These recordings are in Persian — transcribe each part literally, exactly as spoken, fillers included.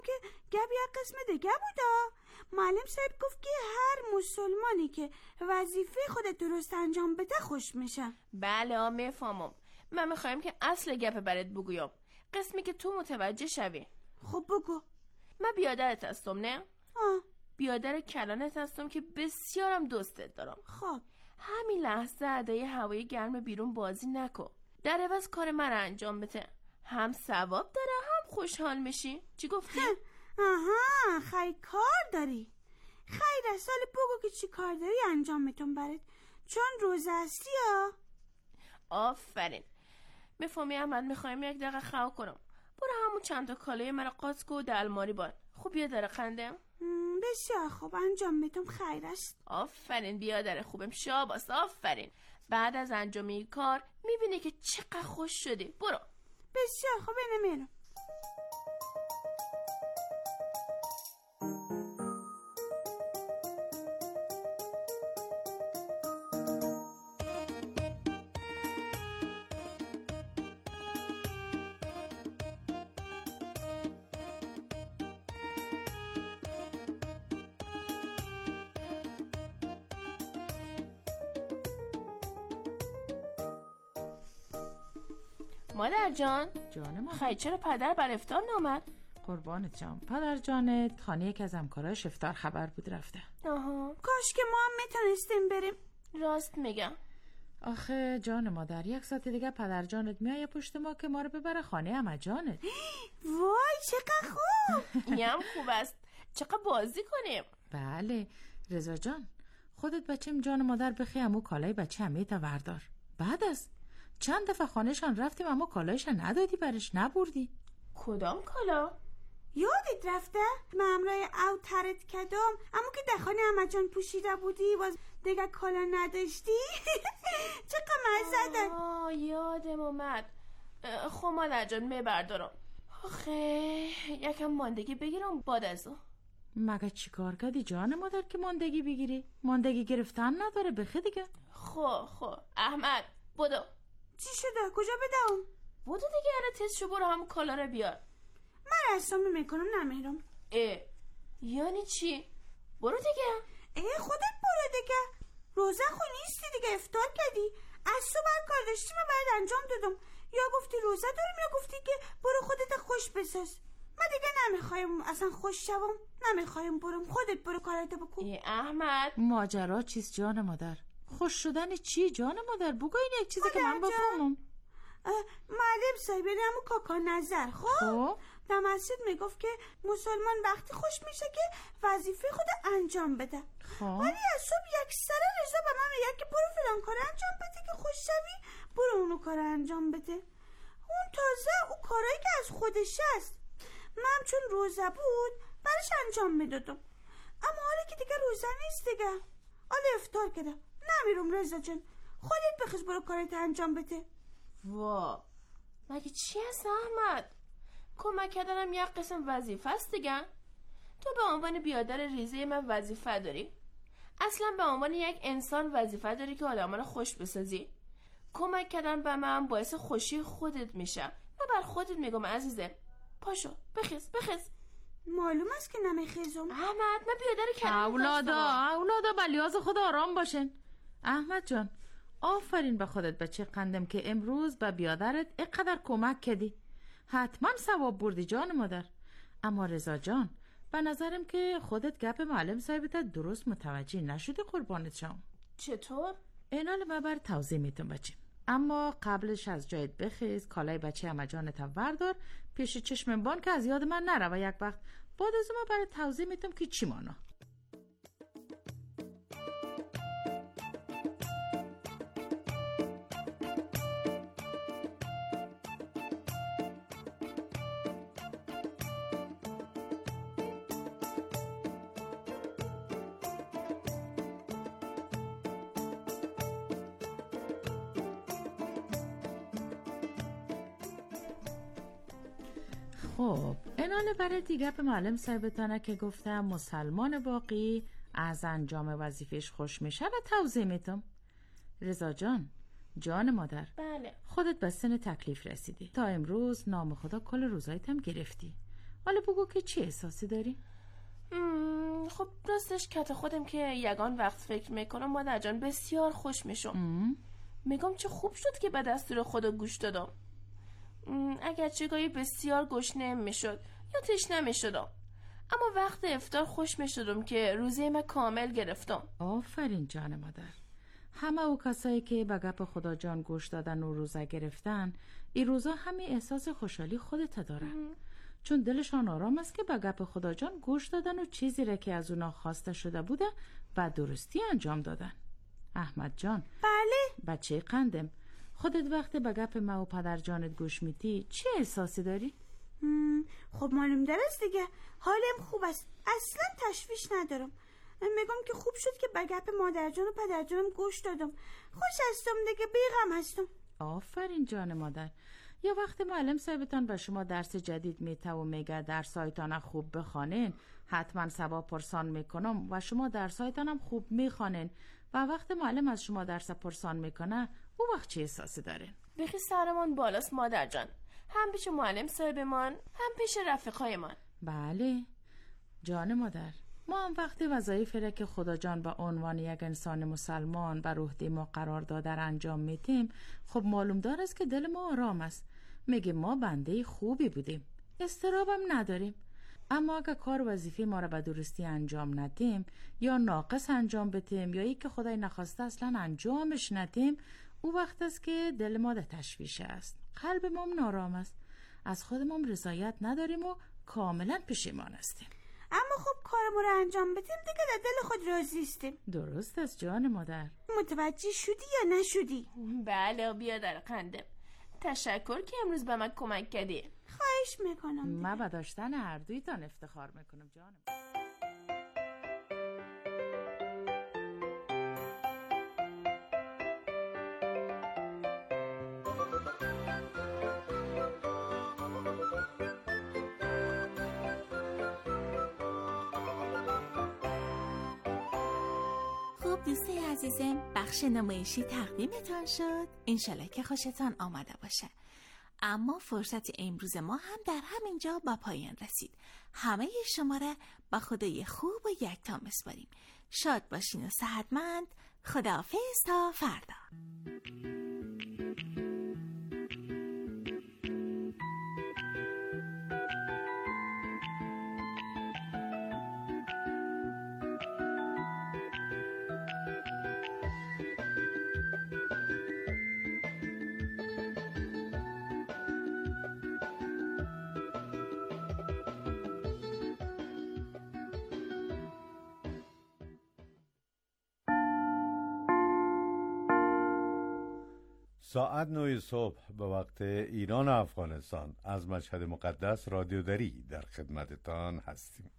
که گب یک قسم دیگه بودا. معلم صاحب گفت که هر مسلمانی که وظیفه خود درست انجام بده خوش میشه. بله آ میفهمم. من میخوایم که اصل گپ برات بگویم، قسمی که تو متوجه شوی. خب بگو. من بیادرت هستم نه؟ آه. بیادر کلانت هستم که بسیارم دوستت دارم. خب همین لحظه ادای هوای گرم بیرون بازی نکن، در عوض کار من انجام بده، هم ثواب داره هم خوشحال میشی. چی گفتی؟ آها خیلی کار داری. خیر سال بگو که چی کار داری انجام میتون برات، چون روزه هستی ها. آفرین. میفهمی احمد، میخوایم یک دقیقه خوا کنم. برو همون چند تا کالای من قاطی کن و در الماری بان. خب بیادر خندم. بسیار خوب انجام میتون. خیر است. آفرین بیادر خوبم، شاباس. آفرین. بعد از انجام این کار میبینی که چقدر خوش شدی. برو. بسیار خوب نمیرم. مادر جان. جان ما. خیلی چرا پدر بر افطار نامد؟ قربانت جان. پدر جانت خانه یک از همکاراش افطار خبر بود رفته. آها. کاش که ما هم میتونستیم بریم. راست میگم. آخه جان مادر یک ساعت دیگه پدر جانت میایه پشت ما که ما رو ببره خانه عمه جانت. وای چقدر خوب. این هم خوب است. چقدر بازی کنیم. بله رضا جان، خودت بچیم جان مادر بخی امو کالای بچه امیتا وردار. بعد از چند دفعه خانهشان رفتیم اما کالایش ندادی برش، نبردی. کدام کالا؟ یادت رفته؟ من امرای او ترت کدام اما که در خانه عمه جان پوشیده بودی باز دیگه کالا نداشتی. چقدر مزه دار. آه یادم اومد. خب مادر جان میبردارم. آخه یکم ماندگی بگیرم بعد از او. مگه چی کار کردی جان مادر که ماندگی بگیری؟ ماندگی گرفتن نداره بخی دیگه. خب خب احمد بودو. چی شده؟ کجا بدم؟ بودو دیگه. الان تست شو برو همون کالا رو بیار. من رسامی میکنم نمیرم. اه یعنی چی؟ برو دیگه. اه خودت برو دیگه. روزه خو نیستی دیگه، افطار کردی. از صبح کار داشتی من باید انجام دادم. یا گفتی روزه دارم یا گفتی که برو خودت خوش بساز. من دیگه نمیخوایم اصلا خوش شوم، نمیخوایم برم. خودت برو کارت بکن. ای احمد ماجرا چیست جان مادر؟ خوش شدن چی جان مادر؟ بگو این یک چیزی که من بفهمم. معلم صاحب یعنی همون کاکا نظر خب خب در مسجد میگفت که مسلمان وقتی خوش میشه که وظیفه خود انجام بده. خب ولی از صبح یک سره رضا به من میگه که برو فلان کار انجام بده که خوش شوی، برو اونو کار انجام بده. اون تازه اون کارایی که از خودش است. من چون روزه بود برش انجام میدادم، اما حالا که دیگه روزه نیست دیگه، حالا افطار کردم نمیرم. رضا جان خودت بخیز برو کارت انجام بده. وا مگه چی هست احمد؟ کمک کردنم یک قسم وظیفه است دیگه. تو به عنوان بیادر ریزه من وظیفه داری، اصلا به عنوان یک انسان وظیفه داری که آدم رو خوش بسازی. کمک کردن به من باعث خوشی خودت میشه. من بر خودت میگم عزیزه. پاشو بخیز بخیز. معلوم است که نمیخیزم احمد. من بیادر کردم. اولادا اولادا بلیاز خود آرام باشن. احمد جان آفرین به خودت بچه قندم که امروز به بیادرت اینقدر کمک کردی. حتما ثواب بردی جان مادر. اما رضا جان به نظرم که خودت گپ معلم صاحبت درست متوجه نشدی قربانت شم. چطور؟ اینال ما بر توضیح میتون بچه، اما قبلش از جایت بخیز کالای بچه عمه جانت وردار پیش چشم بان که از یاد من نره و یک وقت بعد از ما برای توضیح میتونم که چی مانا. خب ایناله برای دیگه به معلم صاحبتانه که گفتم مسلمان واقعی از انجام وظیفش خوش میشه و توضیح میتم. رضا جان جان مادر، بله. خودت به سن تکلیف رسیدی. تا امروز نام خدا کل روزایت هم گرفتی. حالا بگو که چه احساسی داری؟ مم، خب راستش کت خودم که یگان وقت فکر میکنم مادر جان بسیار خوش میشم. میگم چه خوب شد که به دستور خدا گوش دادم. اگر چه گاهی بسیار گشنه میشد یا تشنه میشدم، اما وقت افطار خوش میشدم که روزه من کامل گرفتم. آفرین جان مادر. همه او کسایی که به گپ خدا جان گوش دادن و روزه گرفتن این روزا همین احساس خوشحالی خودت دارن، چون دلشان آرام است که به گپ خدا جان گوش دادن و چیزی را که از اونا خواسته شده بوده و درستی انجام دادن. احمد جان. بله. بچه قندم، خودت وقتی به گپ ما و پدر جانت گوش میدی چه احساسی داری؟ خب معلوم درست دیگه، حالم خوب است، اصلا تشویش ندارم. میگم که خوب شد که به گپ مادر جان و پدر جانم گوش دادم. خوش هستم دیگه، بیغم هستم. آفرین جان مادر. یا وقتی معلم صاحبتان به شما درس جدید میته و میگه درسایتان خوب بخوانین، حتما ثواب پرسان میکنم و شما درسایتان خوب میخوانین و وقتی معلم از شما درس پرسان میکنه او وقت چه احساسی دارین؟ بخی سرمان بالاست مادر جان، هم پیش معلم صاحبمان هم پیش رفیقایمان. بله جان مادر، ما هم وقتی وظایفی را که خدا جان به عنوان یک انسان مسلمان بر عهده ما قرار داده انجام میتیم، خب معلوم دار است که دل ما آرام است. میگه ما بنده خوبی بودیم، استرابم نداریم. اما اگه کار وظیفه ما را به درستی انجام ندیم یا ناقص انجام بدیم یا ای که خدای نخواسته اصلا انجامش ندیم، او وقت است که دل ما در تشویش است، قلب ما نارام است، از خودمون رضایت نداریم و کاملا پشیمان هستیم. اما خب کارمون رو انجام بدیم دیگه در دل خود راضی استیم. درست است جان مادر. متوجه شدی یا نشدی؟ بله بیادر قندم، تشکر که امروز به من کمک کردی. خواهش میکنم. من به داشتن هر دویتان افتخار میکنم جانم. دوستای عزیزم، بخش نمایشی تقدیمتان شد. انشالله که خوشتان آمده باشه. اما فرصت امروز ما هم در همین جا به پایان رسید. همه شما را به خدای خوب و یکتا میسپاریم. شاد باشین و صحتمند. خداحافظ تا فردا. ساعت نه صبح به وقت ایران و افغانستان از مشهد مقدس رادیو دری در خدمتتان هستیم.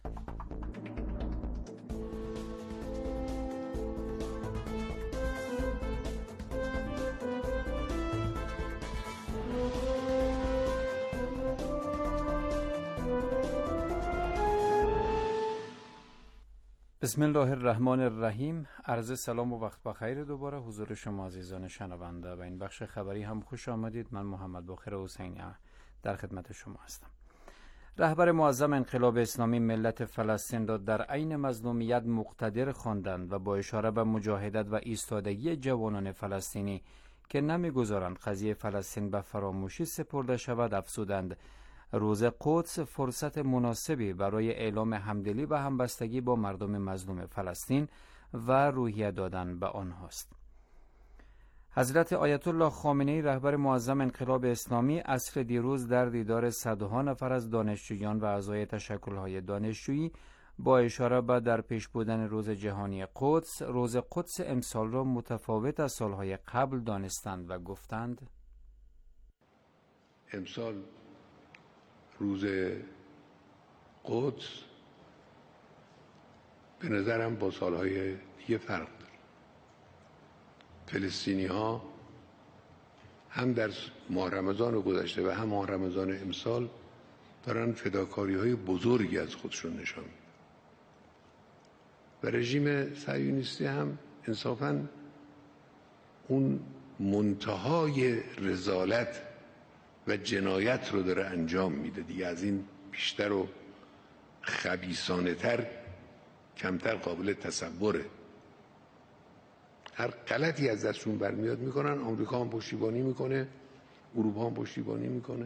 بسم الله الرحمن الرحیم. عرض سلام و وقت بخیر دوباره حضور شما عزیزان شنونده. و این بخش خبری هم خوش آمدید. من محمد باقر حسینی در خدمت شما هستم. رهبر معظم انقلاب اسلامی ملت فلسطین را در عین مظلومیت مقتدر خواندند و با اشاره به مجاهدت و ایستادگی جوانان فلسطینی که نمیگذارند قضیه فلسطین به فراموشی سپرده شود افزودند روز قدس فرصت مناسبی برای اعلام همدلی و همبستگی با مردم مظلوم فلسطین و روحیه دادن به آنهاست. حضرت آیت الله خامنه‌ای رهبر معظم انقلاب اسلامی عصر دیروز در دیدار صدها نفر از دانشجویان و اعضای تشکل‌های دانشجویی با اشاره به در پیش بودن روز جهانی قدس، روز قدس امسال را متفاوت از سالهای قبل دانستند و گفتند امسال روز قدس به نظرم با سالهای دیگه فرق داره. فلسطینی ها هم در ماه رمضان گذشته و هم ماه رمضان امسال دارن فداکاری های بزرگی از خودشون نشان میدن و رژیم صهیونیستی هم انصافاً اون منتهای رذالت و جنایت رو داره انجام میده دیگه. از این بیشتر و خبیثانه تر کمتر قابل تصوره. هر غلطی از دستشون برمیاد میکنن، آمریکا هم پشتیبانی میکنه، اروپا هم پشتیبانی میکنه.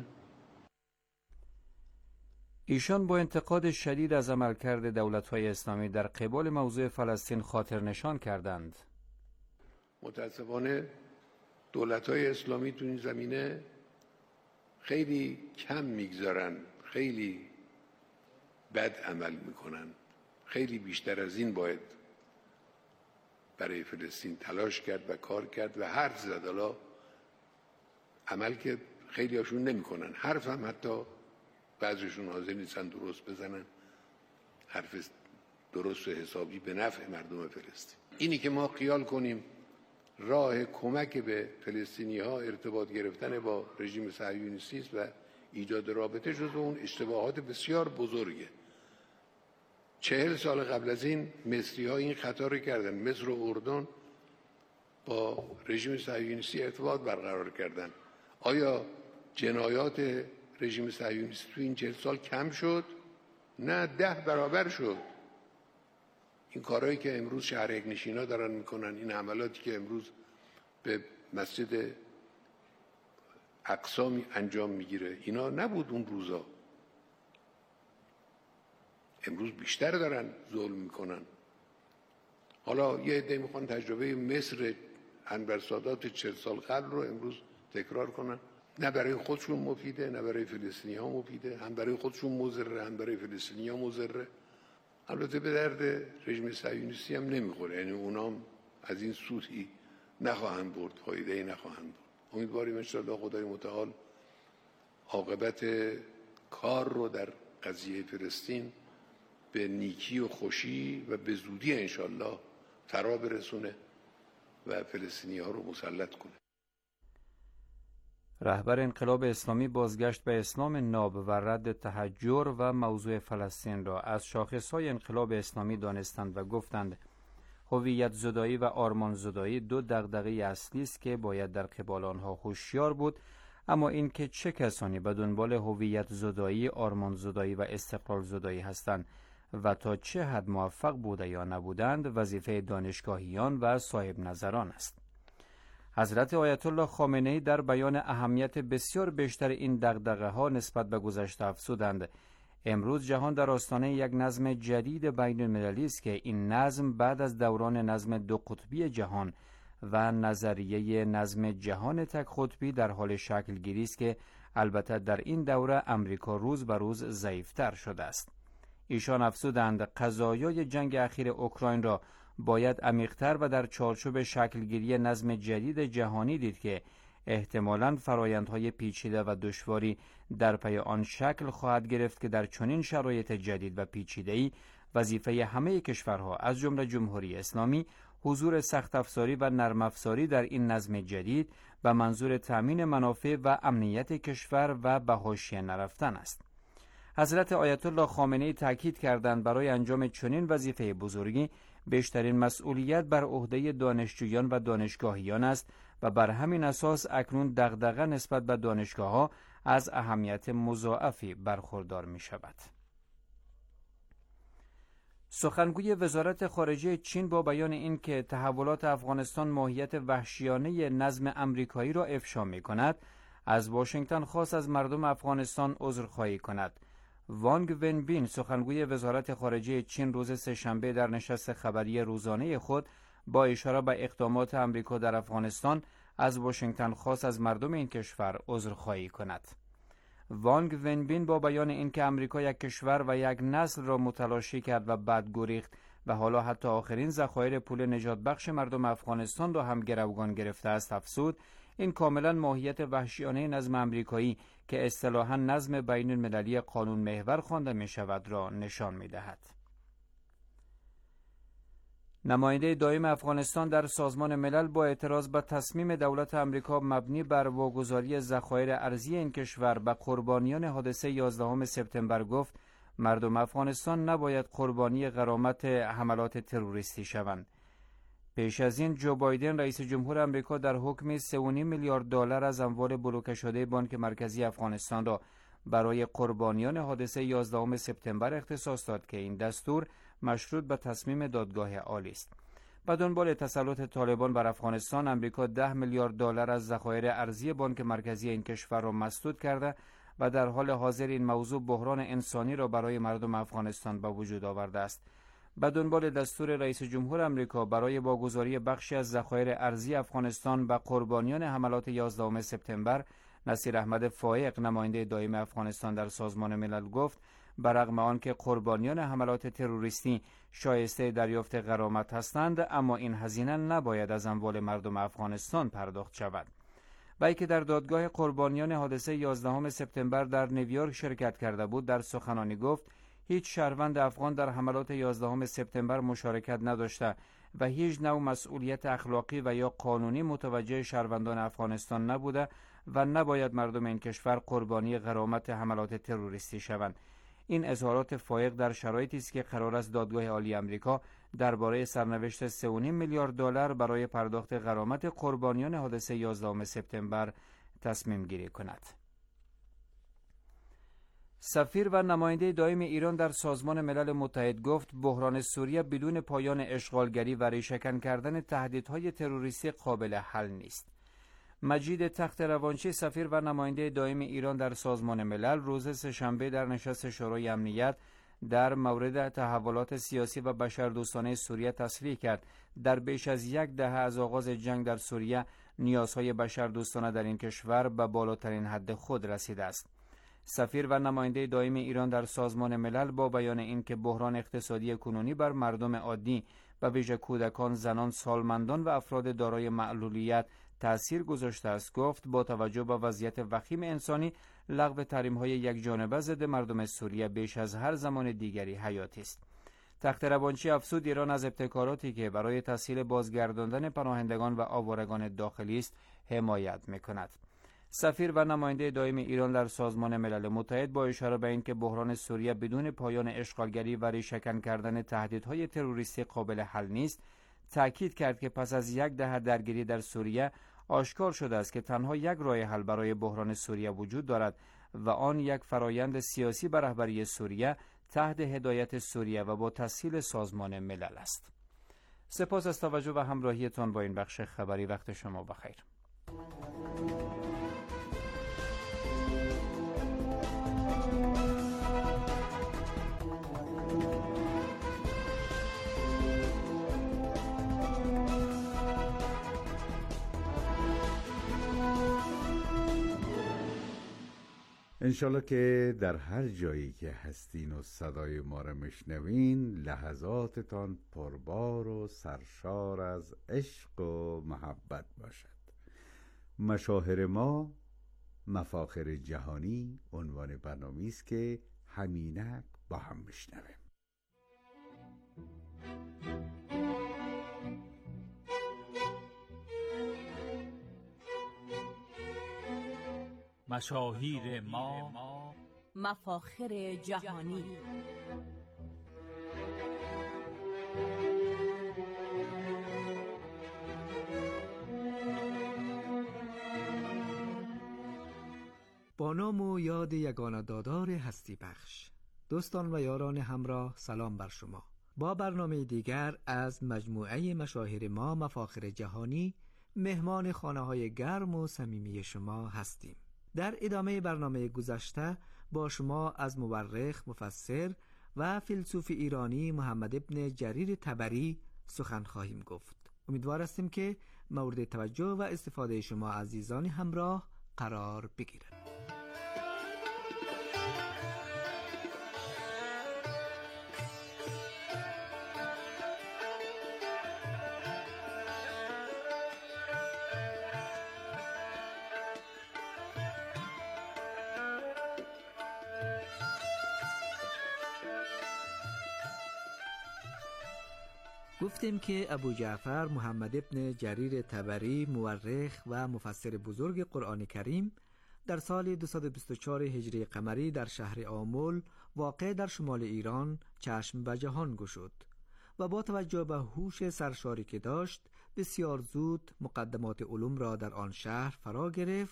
ایشان با انتقاد شدید از عملکرد دولت‌های اسلامی در قبال موضوع فلسطین خاطر نشان کردند. متاسفانه دولت‌های اسلامی تو این زمینه خیلی کم میگذارن، خیلی بد عمل میکنن. خیلی بیشتر از این باید برای فلسطین تلاش کرد و کار کرد و حرف زد. حالا عمل که خیلی هاشون نمی کنن، حرف هم حتی بعضیشون حاضر نیستن درست بزنن، حرف درست و حسابی به نفع مردم فلسطین. اینی که ما خیال کنیم راه کمک به فلسطینی ها ارتباط گرفتن با رژیم صهیونیستی است و ایجاد رابطه، جزو اون اشتباهات بسیار بزرگه. چهل سال قبل از این مصری ها این خطا رو کردن. مصر و اردن با رژیم صهیونیستی ارتباط برقرار کردن. آیا جنایات رژیم صهیونیستی تو این چهل سال کم شد؟ نه، ده برابر شد. این کارهایی که امروز شهرک نشینا دارن میکنن، این حملاتی که امروز به مسجد اقصا انجام میگیره، اینا نبود اون روزا. امروز بیشتر دارن ظلم میکنن. حالا یه عده میخوان تجربه مصر انور سادات چهل سال قبل رو امروز تکرار کنن. نه برای خودشون مفیده، نه برای فلسطینی ها مفیده. هم برای خودشون مضره، هم برای فلسطینی ها مضره. البته به درد رژیم صهیونیستی هم نمیخوره، یعنی اونام از این سودی نخواهند برد، فایده‌ای نخواهند برد. امیدواریم انشاءالله خدای متعال عاقبت کار رو در قضیه فلسطین به نیکی و خوشی و به زودی انشاءالله فرا برسونه و فلسطینی ها رو مسلط کنه. رهبر انقلاب اسلامی بازگشت به اسلام ناب و رد تحجر و موضوع فلسطین را از شاخصهای انقلاب اسلامی دانستند و گفتند هویت زدایی و آرمان زدایی دو دغدغه اصلی است که باید در قبال آنها هوشیار بود، اما اینکه چه کسانی به دنبال هویت زدایی، آرمان زدایی و استقلال زدایی هستند و تا چه حد موفق بوده یا نبودند وظیفه دانشگاهیان و صاحب نظران است. حضرت آیت الله خامنه‌ای در بیان اهمیت بسیار بیشتر این دغدغه ها نسبت به گذشته افزودند امروز جهان در آستانه یک نظم جدید بین المللی است که این نظم بعد از دوران نظم دو قطبی جهان و نظریه نظم جهان تک قطبی در حال شکل گیری است که البته در این دوره امریکا روز به روز ضعیفتر شده است. ایشان افزودند قضایای جنگ اخیر اوکراین را باید عمیق‌تر و در چارچوب شکلگیری نظم جدید جهانی دید که احتمالاً فرایندهای پیچیده و دشواری در پی آن شکل خواهد گرفت که در چنین شرایط جدید و پیچیده‌ای وظیفه همه کشورها از جمله جمهوری اسلامی حضور سخت افزاری و نرم افزاری در این نظم جدید به منظور تأمین منافع و امنیت کشور و به حاشیه نرفتن است. حضرت آیت الله خامنه‌ای تاکید کردند برای انجام چنین وظیفه بزرگی بیشترین مسئولیت بر عهده دانشجویان و دانشگاهیان است و بر همین اساس اکنون دغدغه نسبت به دانشگاه‌ها از اهمیت مضاعفی برخوردار می شود. سخنگوی وزارت خارجه چین با بیان این که تحولات افغانستان ماهیت وحشیانه نظم امریکایی را افشا می کند، از واشنگتن خواست از مردم افغانستان عذرخواهی کند. وانگ ونبین سخنگوی وزارت خارجه چین روز سه‌شنبه در نشست خبری روزانه خود با اشاره به اقدامات امریکا در افغانستان از واشنگتن خواست از مردم این کشور عذرخواهی کند. وانگ ونبین با بیان اینکه امریکا یک کشور و یک نسل را متلاشی کرد و بعد گریخت و حالا حتی آخرین ذخایر پول نجات بخش مردم افغانستان را هم گروگان گرفته است افزود این کاملا ماهیت وحشیانه نظم امریکایی که اصطلاحاً نظم بین المللی قانون محور خوانده می شود را نشان می دهد. نماینده دائم افغانستان در سازمان ملل با اعتراض به تصمیم دولت امریکا مبنی بر واگذاری ذخایر ارزی این کشور به قربانیان حادثه یازدهم سپتامبر گفت مردم افغانستان نباید قربانی غرامت حملات تروریستی شوند. پیش از این جو بایدن رئیس جمهور آمریکا در حکم سه و نیم میلیارد دلار از اموال بلوکه شده بانک مرکزی افغانستان را برای قربانیان حادثه یازدهم سپتامبر اختصاص داد که این دستور مشروط به تصمیم دادگاه عالی است. به دنبال تسلط طالبان بر افغانستان، امریکا ده میلیارد دلار از ذخایر ارزی بانک مرکزی این کشور را مسدود کرده و در حال حاضر این موضوع بحران انسانی را برای مردم افغانستان به وجود آورده است. به دنبال دستور رئیس جمهور امریکا برای واگذاری بخشی از ذخایر ارزی افغانستان به قربانیان حملات یازدهم سپتامبر، نصیر احمد فائق، نماینده دائم افغانستان در سازمان ملل، گفت برغم آنکه قربانیان حملات تروریستی شایسته دریافت غرامت هستند، اما این هزینه نباید از اموال مردم افغانستان پرداخت شود. وی که در دادگاه قربانیان حادثه یازدهم سپتامبر در نیویورک شرکت کرده بود، در سخنانی گفت هیچ شهروند افغان در حملات یازدهم سپتامبر مشارکت نداشته و هیچ نوع مسئولیت اخلاقی و یا قانونی متوجه شهروندان افغانستان نبوده و نباید مردم این کشور قربانی غرامت حملات تروریستی شوند. این اظهارات فائق در شرایطی است که قرار است دادگاه عالی آمریکا درباره سرنوشت سه و نیم میلیارد دلار برای پرداخت غرامت قربانیان حادثه یازدهم سپتامبر تصمیم گیری کند. سفیر و نماینده دائم ایران در سازمان ملل متحد گفت بحران سوریه بدون پایان اشغالگری و ریشه‌کن کردن تهدیدهای تروریستی قابل حل نیست. مجید تخت روانچی، سفیر و نماینده دائم ایران در سازمان ملل، روز سه‌شنبه در نشست شورای امنیت در مورد تحولات سیاسی و بشردوستانه سوریه تصریح کرد در بیش از یک دهه از آغاز جنگ در سوریه نیازهای بشردوستانه در این کشور به بالاترین حد خود رسیده است. سفیر و نماینده دائم ایران در سازمان ملل با بیان اینکه بحران اقتصادی کنونی بر مردم عادی و ویژه کودکان، زنان، سالمندان و افراد دارای معلولیت تأثیر گذاشته است، گفت با توجه به وضعیت وخیم انسانی، لغو تحریم‌های یک جانبه ضد مردم سوریه بیش از هر زمان دیگری حیاتی است. تخت روانچی افزود ایران از ابتکاراتی که برای تسهیل بازگرداندن پناهندگان و آوارگان داخلی است حمایت می‌کند. سفیر و نماینده دائم ایران در سازمان ملل متحد با اشاره به اینکه بحران سوریه بدون پایان اشغالگری و ریشه‌کن کردن تهدیدهای تروریستی قابل حل نیست، تأکید کرد که پس از یک دهه درگیری در سوریه آشکار شده است که تنها یک راه حل برای بحران سوریه وجود دارد و آن یک فرایند سیاسی به رهبری سوریه تحت هدایت سوریه و با تسهیل سازمان ملل است. سپاس از توجه و همراهیتان با این بخش خبری. وقت شما بخیر. انشالله که در هر جایی که هستین و صدای ما را مشنوین، لحظاتتان پربار و سرشار از عشق و محبت باشد. مشاهیر ما مفاخر جهانی عنوان برنامه‌ای است که همینک با هم میشنویم. مشاهیر ما مفاخر جهانی. با نام و یاد یگانه دادار هستی بخش، دوستان و یاران همراه، سلام بر شما. با برنامه دیگر از مجموعه مشاهیر ما مفاخر جهانی مهمان خانه های گرم و صمیمی شما هستیم. در ادامه برنامه گذشته با شما از مورخ، مفسر و فیلسوف ایرانی محمد ابن جریر طبری سخن خواهیم گفت. امیدوار هستیم که مورد توجه و استفاده شما عزیزان همراه قرار بگیرد. گفتیم که ابو جعفر محمد ابن جریر طبری، مورخ و مفسر بزرگ قرآن کریم، در سال دویست و بیست و چهار هجری قمری در شهر آمل واقع در شمال ایران چشم به جهان گشود و با توجه به هوش سرشاری که داشت بسیار زود مقدمات علوم را در آن شهر فرا گرفت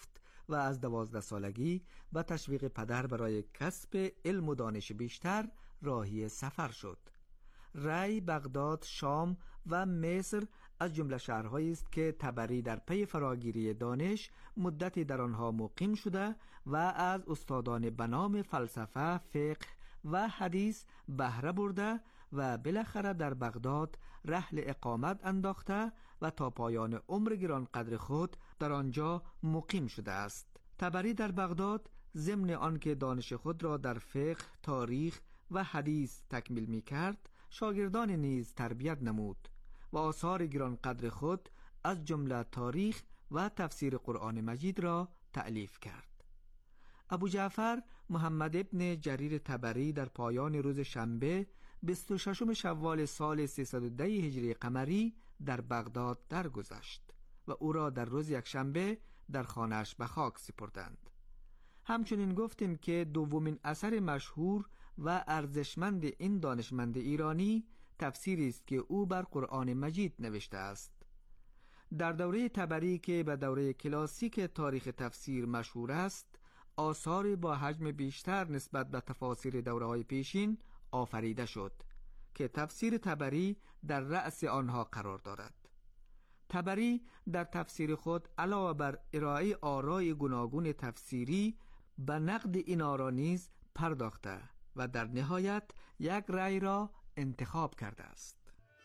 و از دوازده سالگی با تشویق پدر برای کسب علم و دانش بیشتر راهی سفر شد. ری، بغداد، شام و مصر از جمله شهرهایی است که طبری در پی فراگیری دانش مدتی در آنها مقیم شده و از استادان بنام فلسفه، فقه و حدیث بهره برده و بالاخره در بغداد رحل اقامت انداخته و تا پایان عمر گران قدر خود در آنجا مقیم شده است. طبری در بغداد ضمن آنکه دانش خود را در فقه، تاریخ و حدیث تکمیل می کرد، شاگردان نیز تربیت نمود و آثار گران قدر خود از جمله تاریخ و تفسیر قرآن مجید را تألیف کرد. ابو جعفر محمد ابن جریر طبری در پایان روز شنبه بیست و ششم شوال سال سیصد و ده هجری قمری در بغداد درگذشت و او را در روز یکشنبه در خانه‌اش به خاک سپردند. همچنین گفتیم که دومین اثر مشهور و ارزشمند این دانشمند ایرانی تفسیری است که او بر قرآن مجید نوشته است. در دوره طبری که به دوره کلاسیک تاریخ تفسیر مشهور است، آثار با حجم بیشتر نسبت به تفاسیر دوره‌های پیشین آفریده شد که تفسیر طبری در رأس آنها قرار دارد. طبری در تفسیر خود علاوه بر ارائه آرای گوناگون تفسیری به نقد این آرا نیز پرداخته و در نهایت یک رأی را انتخاب کرده است.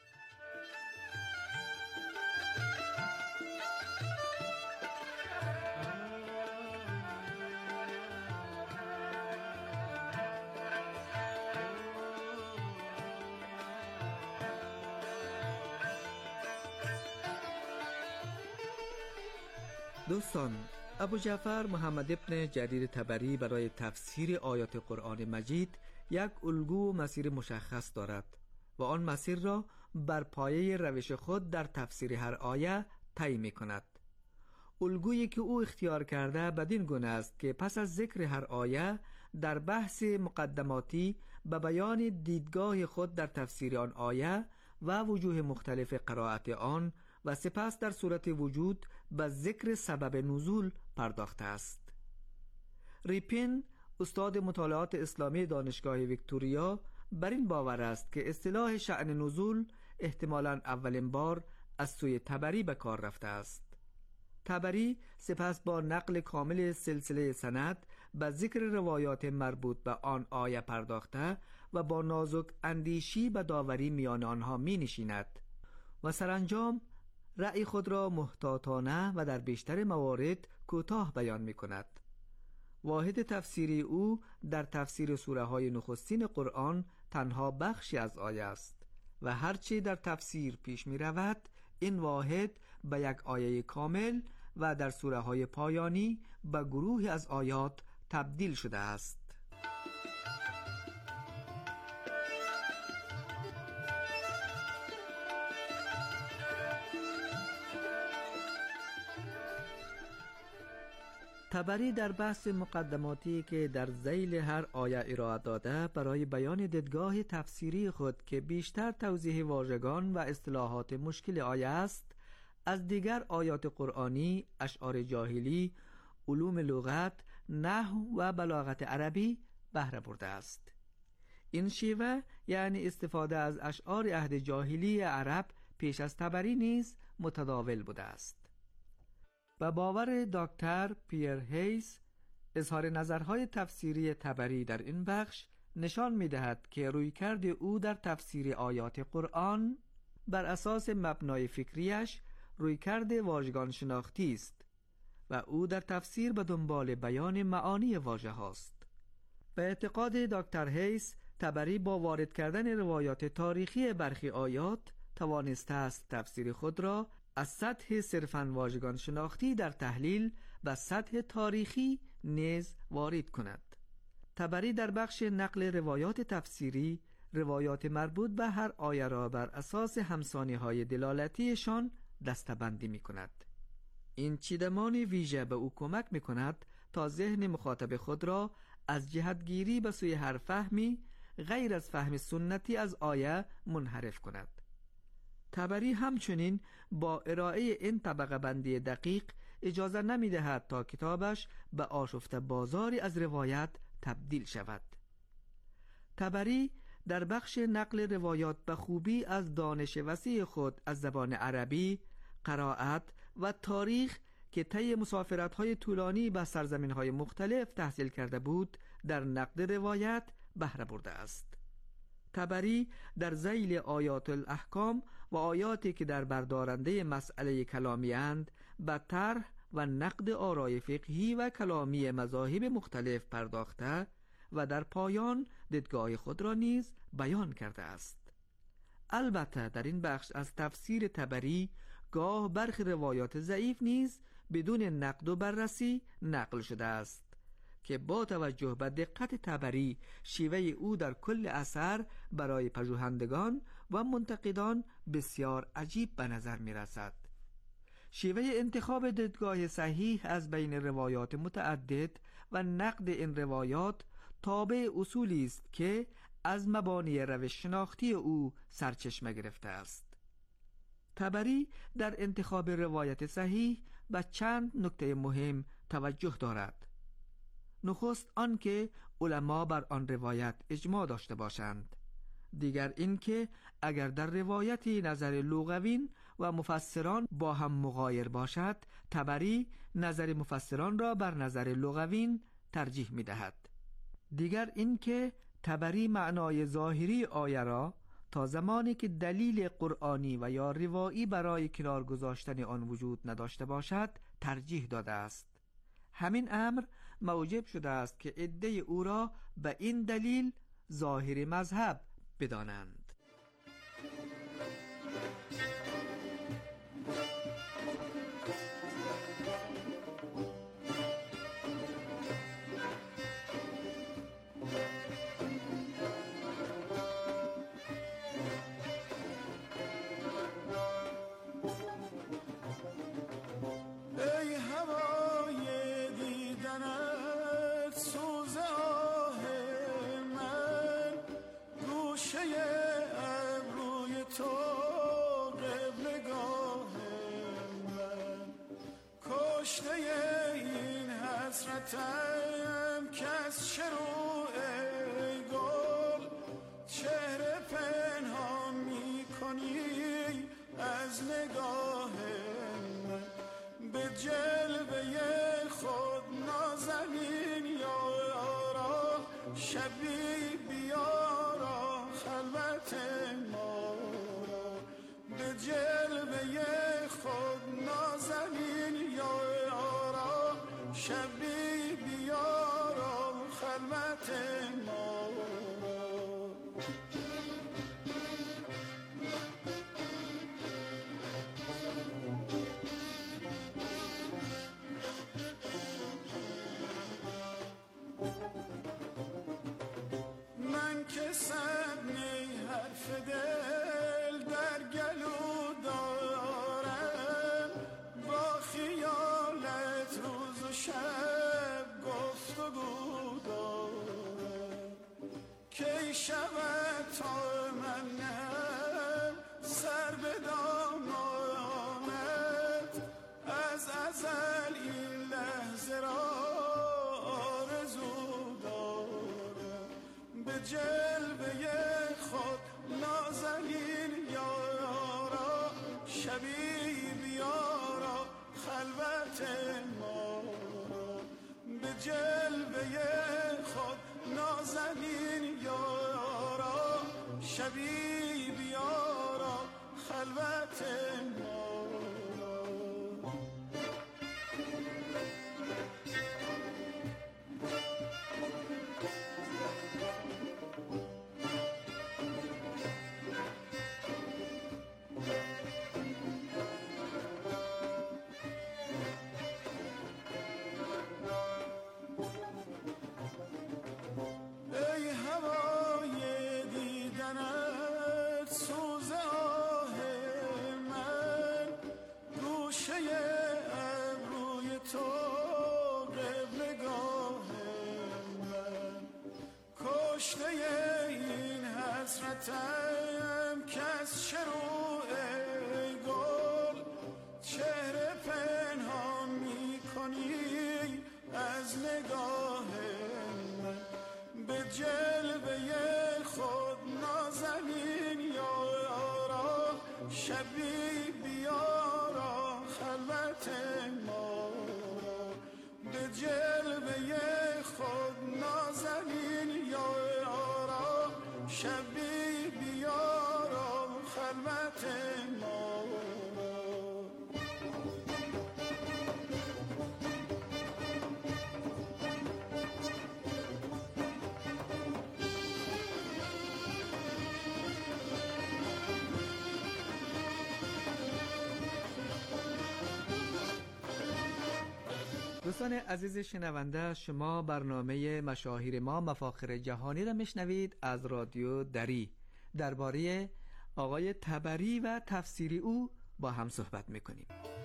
دوستان، ابو جعفر محمد ابن جریر طبری برای تفسیر آیات قرآن مجید یک الگو و مسیر مشخص دارد و آن مسیر را بر پایه روش خود در تفسیر هر آیه طی می کند. الگویی که او اختیار کرده بدین گونه است که پس از ذکر هر آیه در بحث مقدماتی به بیان دیدگاه خود در تفسیر آن آیه و وجوه مختلف قرائت آن و سپس در صورت وجود به ذکر سبب نزول پرداخته است. ریپین، استاد مطالعات اسلامی دانشگاه ویکتوریا، بر این باور است که اصطلاح شأن نزول احتمالاً اولین بار از سوی طبری به کار رفته است. طبری سپس با نقل کامل سلسله سند به ذکر روایات مربوط به آن آیه پرداخته و با نازک اندیشی به داوری میان آنها می نشیند و سرانجام رأی خود را محتاطانه و در بیشتر موارد کوتاه بیان می کند. واحد تفسیری او در تفسیر سوره های نخستین قرآن تنها بخشی از آیه است و هرچی در تفسیر پیش می رود این واحد به یک آیه کامل و در سوره های پایانی به گروهی از آیات تبدیل شده است. طبری در بحث مقدماتی که در ذیل هر آیه ارائه داده برای بیان دیدگاه تفسیری خود که بیشتر توضیح واژگان و اصطلاحات مشکل آیه است، از دیگر آیات قرآنی، اشعار جاهلی، علوم لغت، نحو و بلاغت عربی بهره برده است. این شیوه یعنی استفاده از اشعار عهد جاهلی عرب پیش از طبری نیز متداول بوده است. و باور دکتر پیر هیس، اظهار نظرهای تفسیری طبری در این بخش نشان می‌دهد که رویکرد او در تفسیر آیات قرآن بر اساس مبنای فکریش رویکرد واژگان شناختی است و او در تفسیر به دنبال بیان معانی واژه هاست. به اعتقاد دکتر هیس، طبری با وارد کردن روایات تاریخی برخی آیات توانسته است تفسیر خود را از سطح صرفاً واژگان شناختی در تحلیل و سطح تاریخی نیز وارد کند. طبری در بخش نقل روایات تفسیری روایات مربوط به هر آیه را بر اساس همسانی‌های دلالتیشان دسته‌بندی می‌کند. این چیدمان ویژه به او کمک می‌کند تا ذهن مخاطب خود را از جهتگیری به سوی هر فهمی غیر از فهم سنتی از آیه منحرف کند. طبری همچنین با ارائه این طبقه بندی دقیق اجازه نمی دهد تا کتابش به آشفته بازاری از روایت تبدیل شود. طبری در بخش نقل روایات به خوبی از دانش وسیع خود از زبان عربی، قرائت و تاریخ که طی مسافرت‌های طولانی به سرزمین‌های مختلف تحصیل کرده بود در نقد روایت بهره برده است. طبری در ذیل آیات الاحکام و آیاتی که در بردارنده مسئله کلامی اند به طرح و نقد آرای فقهی و کلامی مذاهب مختلف پرداخته و در پایان دیدگاه خود را نیز بیان کرده است. البته در این بخش از تفسیر طبری گاه برخی روایات ضعیف نیز بدون نقد و بررسی نقل شده است که با توجه به دقت طبری شیوه او در کل اثر برای پژوهندگان و منتقدان بسیار عجیب به نظر می رسد. شیوه انتخاب دیدگاه صحیح از بین روایات متعدد و نقد این روایات تابع اصولی است که از مبانی روش شناختی او سرچشمه گرفته است. طبری در انتخاب روایت صحیح به چند نکته مهم توجه دارد. نخست آن که علما بر آن روایت اجماع داشته باشند. دیگر این که اگر در روایتی نظر لغوین و مفسران با هم مغایر باشد، طبری نظر مفسران را بر نظر لغوین ترجیح می دهد. دیگر این که طبری معنای ظاهری آیه را تا زمانی که دلیل قرآنی و یا روایی برای کنار گذاشتن آن وجود نداشته باشد ترجیح داده است. همین امر موجب شده است که عده او را به این دلیل ظاهر مذهب بدانند. حسرتم کس شروع گل چهره پنهان می کنی از نگاه من به جلوه خود نازنین یارا شبی بیارا خلوت ما را به جلوه خود نازنین یارا شبی بیارا خلوت ما من که صد نی حرف دل در گلو دارم با خیالت روز و شب گفتگو دارم کی شود تا من نهم سر به دامانت از ازل این لحظه را آرزو دارم به جلوه خود نازنین یارا شبی بیارا خلوت ما به جلوه خود نازنین یارا شبی بیارا خلوت ما حسرتم کس شروع گل چهره پنهان می از نگاه من، به جلوه خود نازنین یارا، شبی بیارا خلوت ما را، به جلوه خود نازنین یارا، شبی بیارا خلوت ما را. دوستان عزیز شنونده، شما برنامه مشاهیر ما مفاخر جهانی را میشنوید از رادیو دری. درباره آقای طبری و تفسیری او با هم صحبت میکنیم.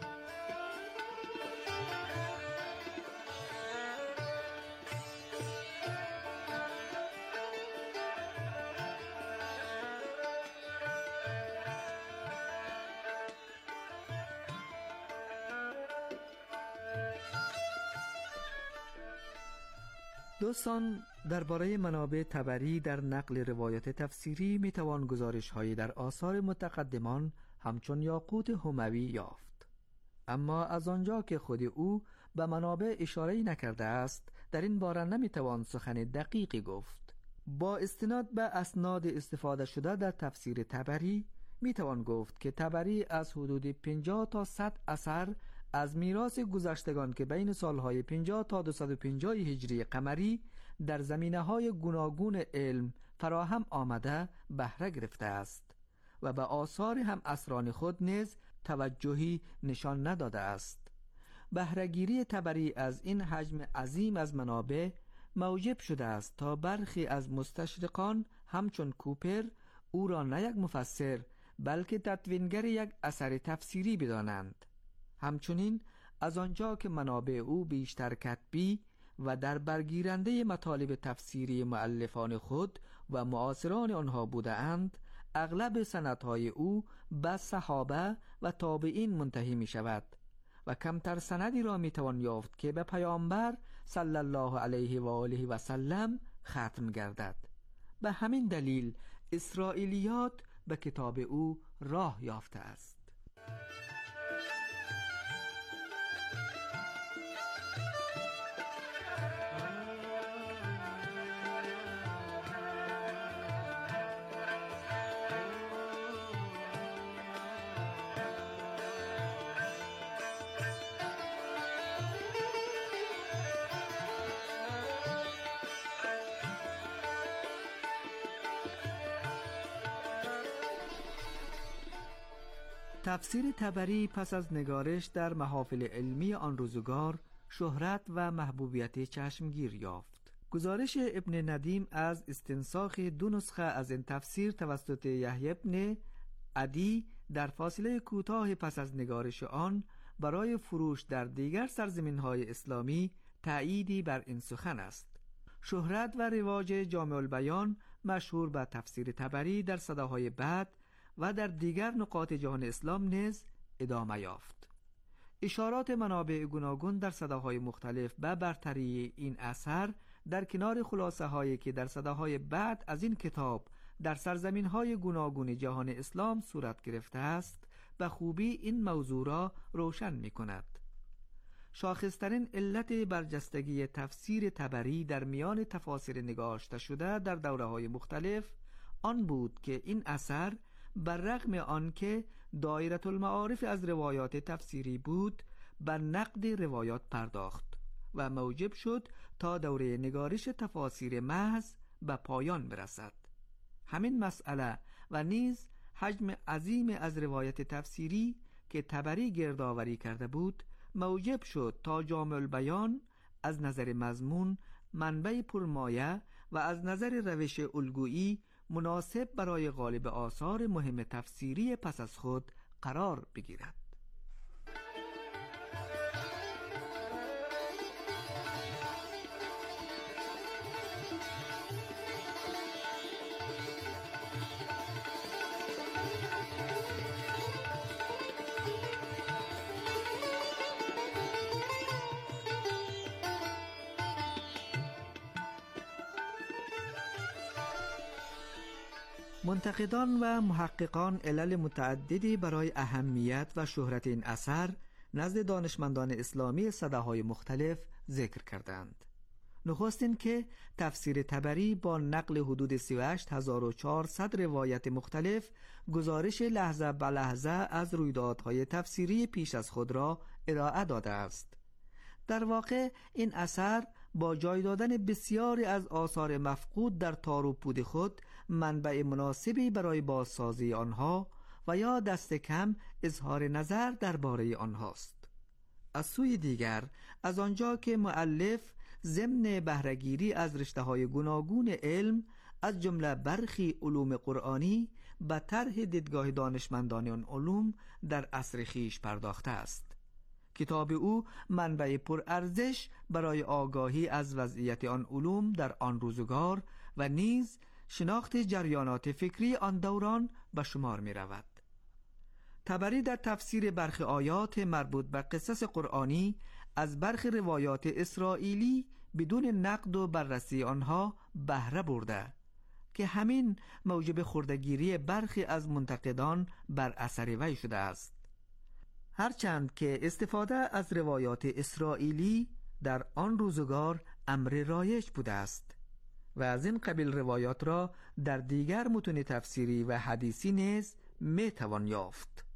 دوستان، درباره منابع طبری در نقل روایت تفسیری میتوان گزارش‌هایی در آثار متقدمان همچون یاقوت هموی یافت. اما از آنجا که خود او به منابع اشاره نکرده است، در این باره نمیتوان سخن دقیقی گفت. با استناد به اسناد استفاده شده در تفسیر طبری میتوان گفت که طبری از حدود پنجاه تا صد اثر از میراث گذشتگان که بین سالهای پنجاه تا دویست و پنجاه هجری قمری در زمینه‌های گوناگون علم فراهم آمده بهره گرفته است و به آثار هم اسران خود نیز توجهی نشان نداده است. بهره‌گیری طبری از این حجم عظیم از منابع موجب شده است تا برخی از مستشرقان همچون کوپر او را نه یک مفسر بلکه تدوینگر یک اثر تفسیری بدانند. همچنین از آنجا که منابع او بیشتر کتبی و در برگیرنده مطالب تفسیری مؤلفان خود و معاصران آنها بوده اند، اغلب سندهای او به صحابه و تابعین منتهی می شود و کمتر سندی را می توان یافت که به پیامبر صلی الله علیه و آله و سلم ختم گردد. به همین دلیل اسرائیلیات به کتاب او راه یافته است. تفسیر طبری پس از نگارش در محافل علمی آن روزگار شهرت و محبوبیت چشمگیر یافت. گزارش ابن ندیم از استنساخ دو نسخه از این تفسیر توسط یحیی ابن عدی در فاصله کوتاه پس از نگارش آن برای فروش در دیگر سرزمین‌های اسلامی تأییدی بر این سخن است. شهرت و رواج جامع البیان مشهور به تفسیر طبری در صداهای بعد و در دیگر نقاط جهان اسلام نیز ادامه یافت. اشارات منابع گوناگون در صداهای مختلف به برتری این اثر در کنار خلاصه هایی که در صداهای بعد از این کتاب در سرزمین های گوناگون جهان اسلام صورت گرفته است به خوبی این موضوع را روشن می کند. شاخصترین علت برجستگی تفسیر طبری در میان تفاسیر نگاشته شده در دوره های مختلف آن بود که این اثر بر رغم آنکه دایره المعارف از روایات تفسیری بود بر نقد روایات پرداخت و موجب شد تا دوره نگارش تفاسیر محض به پایان برسد. همین مسئله و نیز حجم عظیم از روایت تفسیری که طبری گردآوری کرده بود موجب شد تا جامع البیان از نظر مضمون منبع پرمایه و از نظر روش الگویی مناسب برای غالب آثار مهم تفسیری پس از خود قرار بگیرد. منتقدان و محققان علل متعددی برای اهمیت و شهرت این اثر نزد دانشمندان اسلامی سده‌های مختلف ذکر کردند. نخست این که تفسیر طبری با نقل حدود سی و هشت هزار و چهارصد روایت مختلف گزارش لحظه به لحظه از رویدادهای تفسیری پیش از خود را ارائه داده است. در واقع این اثر با جای دادن بسیاری از آثار مفقود در تار و پود خود منبع مناسبی برای بازسازی آنها و یا دست کم اظهار نظر درباره آنهاست. از سوی دیگر از آنجا که مؤلف ضمن بهره‌گیری از رشته‌های گوناگون علم از جمله برخی علوم قرآنی به طرح دیدگاه دانشمندان آن علوم در عصر خویش پرداخته است. کتاب او منبع پرارزش برای آگاهی از وضعیت آن علوم در آن روزگار و نیز شناخت جریانات فکری آن دوران به شمار می رود. طبری در تفسیر برخی آیات مربوط به قصص قرآنی از برخی روایات اسرائیلی بدون نقد و بررسی آنها بهره برده که همین موجب خردگیری برخی از منتقدان بر اثر وی شده است. هرچند که استفاده از روایات اسرائیلی در آن روزگار امر رایج بوده است و از این قبیل روایات را در دیگر متون تفسیری و حدیثی نیز می توان یافت.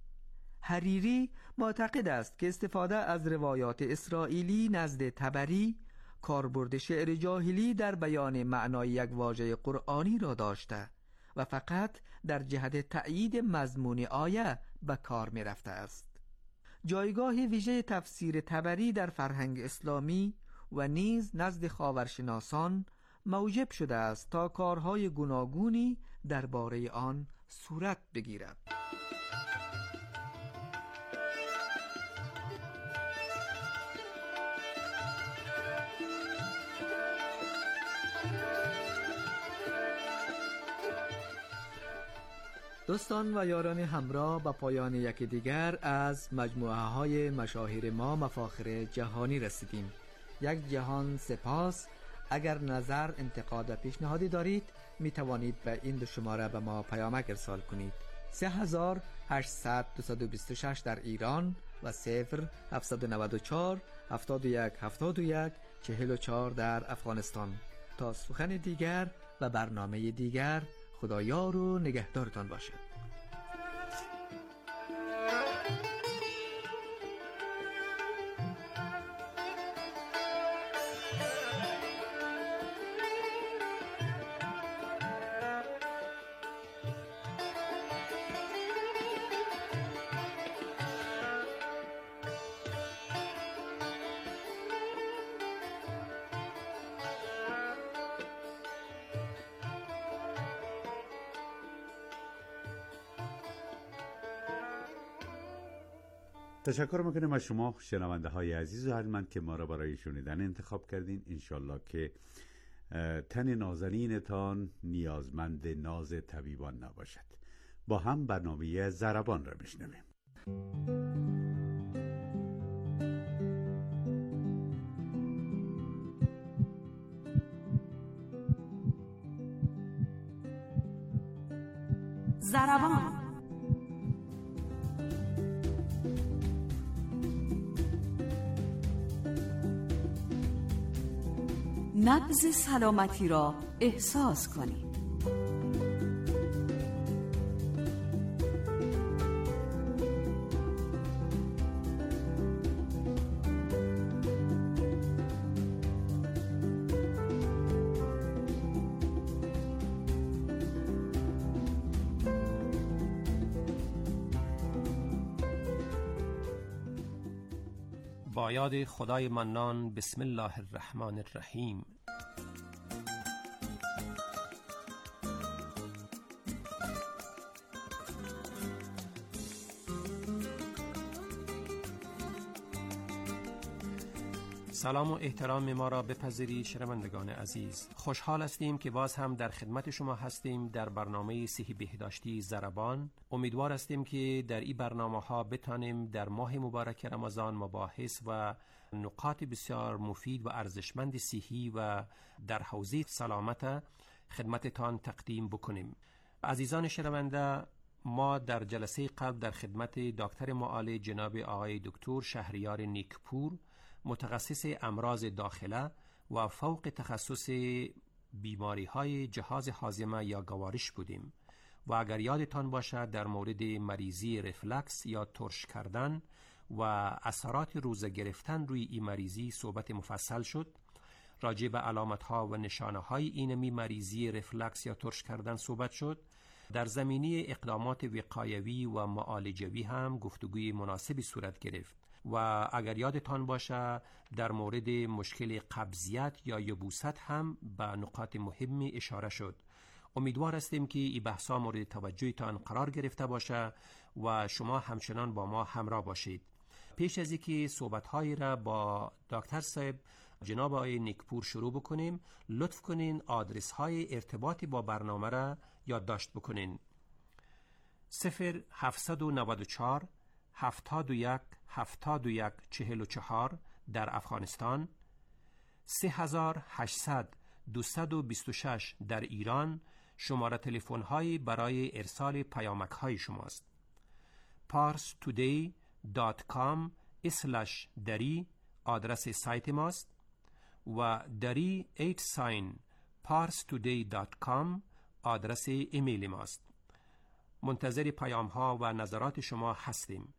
حریری معتقد است که استفاده از روایات اسرائیلی نزد طبری کاربرد شعر جاهلی در بیان معنای یک واژه قرآنی را داشته و فقط در جهت تأیید مضمون آیه به کار می رفته است. جایگاه ویژه تفسیر طبری در فرهنگ اسلامی و نیز نزد خاورشناسان موجب شده است تا کارهای گوناگونی درباره آن صورت بگیرد. دوستان و یاران همراه، به پایان یکی دیگر از مجموعه های مشاهیر ما مفاخر جهانی رسیدیم. یک جهان سپاس. اگر نظر، انتقاد و پیشنهادی دارید می توانید به این دو شماره به ما پیامک ارسال کنید: سه هزار هشتصد دویست و بیست و شش در ایران و صفر هفتصد و نود و چهار هفتاد و یک هفتاد و یک چهل و چهار در افغانستان. تا سخن دیگر و برنامه دیگر، خدا یار و نگهدارتان باشد. تشکر میکنیم از شما شنونده های عزیز و ارجمند که ما را برای شنیدن انتخاب کردین. انشالله که تن نازنینتان نیازمند ناز طبیبان نباشد. با هم برنامه ضربان را میشنویم. ضربان. نبض سلامتی را احساس کنید. با یاد خدای منان. بسم الله الرحمن الرحیم. سلام و احترام ما را بپذیرید شنوندگان عزیز. خوشحال هستیم که باز هم در خدمت شما هستیم در برنامه صحی بهداشتی ضربان. امیدوار هستیم که در این برنامه ها بتانیم در ماه مبارک رمضان مباحث و نقاط بسیار مفید و ارزشمند صحی و در حوزه سلامت خدمتتان تقدیم بکنیم. عزیزان شنونده، ما در جلسه قبل در خدمت دکتر معالج جناب آقای دکتر شهریار نیکپور، متخصص امراض داخله و فوق تخصص بیماری های جهاز هاضمه یا گوارش بودیم و اگر یادتان باشد در مورد مریضی رفلکس یا ترش کردن و اثرات روزه گرفتن روی این مریضی صحبت مفصل شد. راجع به علامت ها و نشانه های اینمی مریضی رفلکس یا ترش کردن صحبت شد. در زمینه اقدامات وقایوی و معالجوی هم گفتگوی مناسبی صورت گرفت و اگر یادتان باشه در مورد مشکل قبضیت یا یبوست هم به نقاط مهمی اشاره شد. امیدوار هستیم که این بحثا مورد توجهتان قرار گرفته باشه و شما همچنان با ما همراه باشید. پیش از اینکه صحبت‌هایی را با دکتر صاحب جناب آقای نیکپور شروع بکنیم، لطف کنین آدرس های ارتباطی با برنامه را یادداشت بکنین. صفر هفتصد و نود و چهار هفتاد و یک هفتاد و یک چهل و چهار در افغانستان، سه هزار و هشتصد دویست و بیست و شش در ایران شماره تلفن هایی برای ارسال پیامک های شماست. پارس تودی دات کام اسلش دری آدرس سایت ماست و دری ایت ساین پارس تودی دات کام آدرس ایمیل ماست. منتظر پیام ها و نظرات شما هستیم.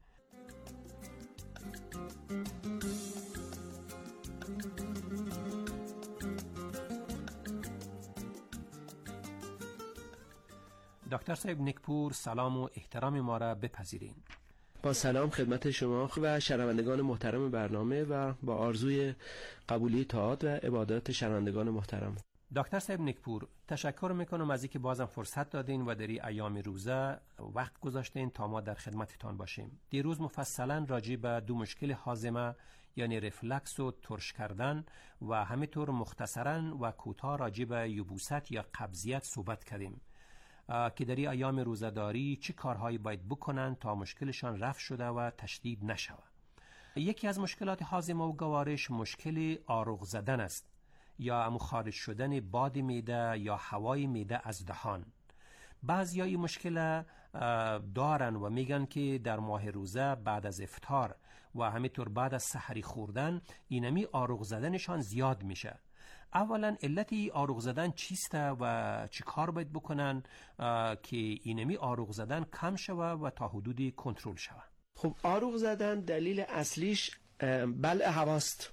دکتر صاحب نیکپور، سلام و احترام ما را بپذیرین. با سلام خدمت شما و شنوندگان محترم برنامه و با آرزوی قبولی طاعات و عبادات شنوندگان محترم. دکتر صاحب نیکپور، تشکر میکنم از اینکه بازم فرصت دادین و در این ایام روزه وقت گذاشتین تا ما در خدمتتان باشیم. دیروز مفصلا راجع به دو مشکل هاضمه یعنی رفلکس و ترش کردن و همینطور مختصرا و کوتاه راجع به یبوست یا قبضیت صحبت کردیم که در این ایام روزه‌داری چه کارهایی باید بکنن تا مشکلشان رفع شده و تشدید نشود. یکی از مشکلات هاضمه و گوارش مشکل آروغ زدن است یا امو خارج شدن باد معده یا هوای معده از دهان. بعضی این مشکل دارن و میگن که در ماه روزه بعد از افطار و همینطور بعد از سحری خوردن اینمی آروغ زدنشان زیاد میشه. اولا علتی آروغ زدن چیسته و چی کار باید بکنن که اینمی آروغ زدن کم شوه و تا حدودی کنترل شوه؟ خب آروغ زدن دلیل اصلیش بلع هواست.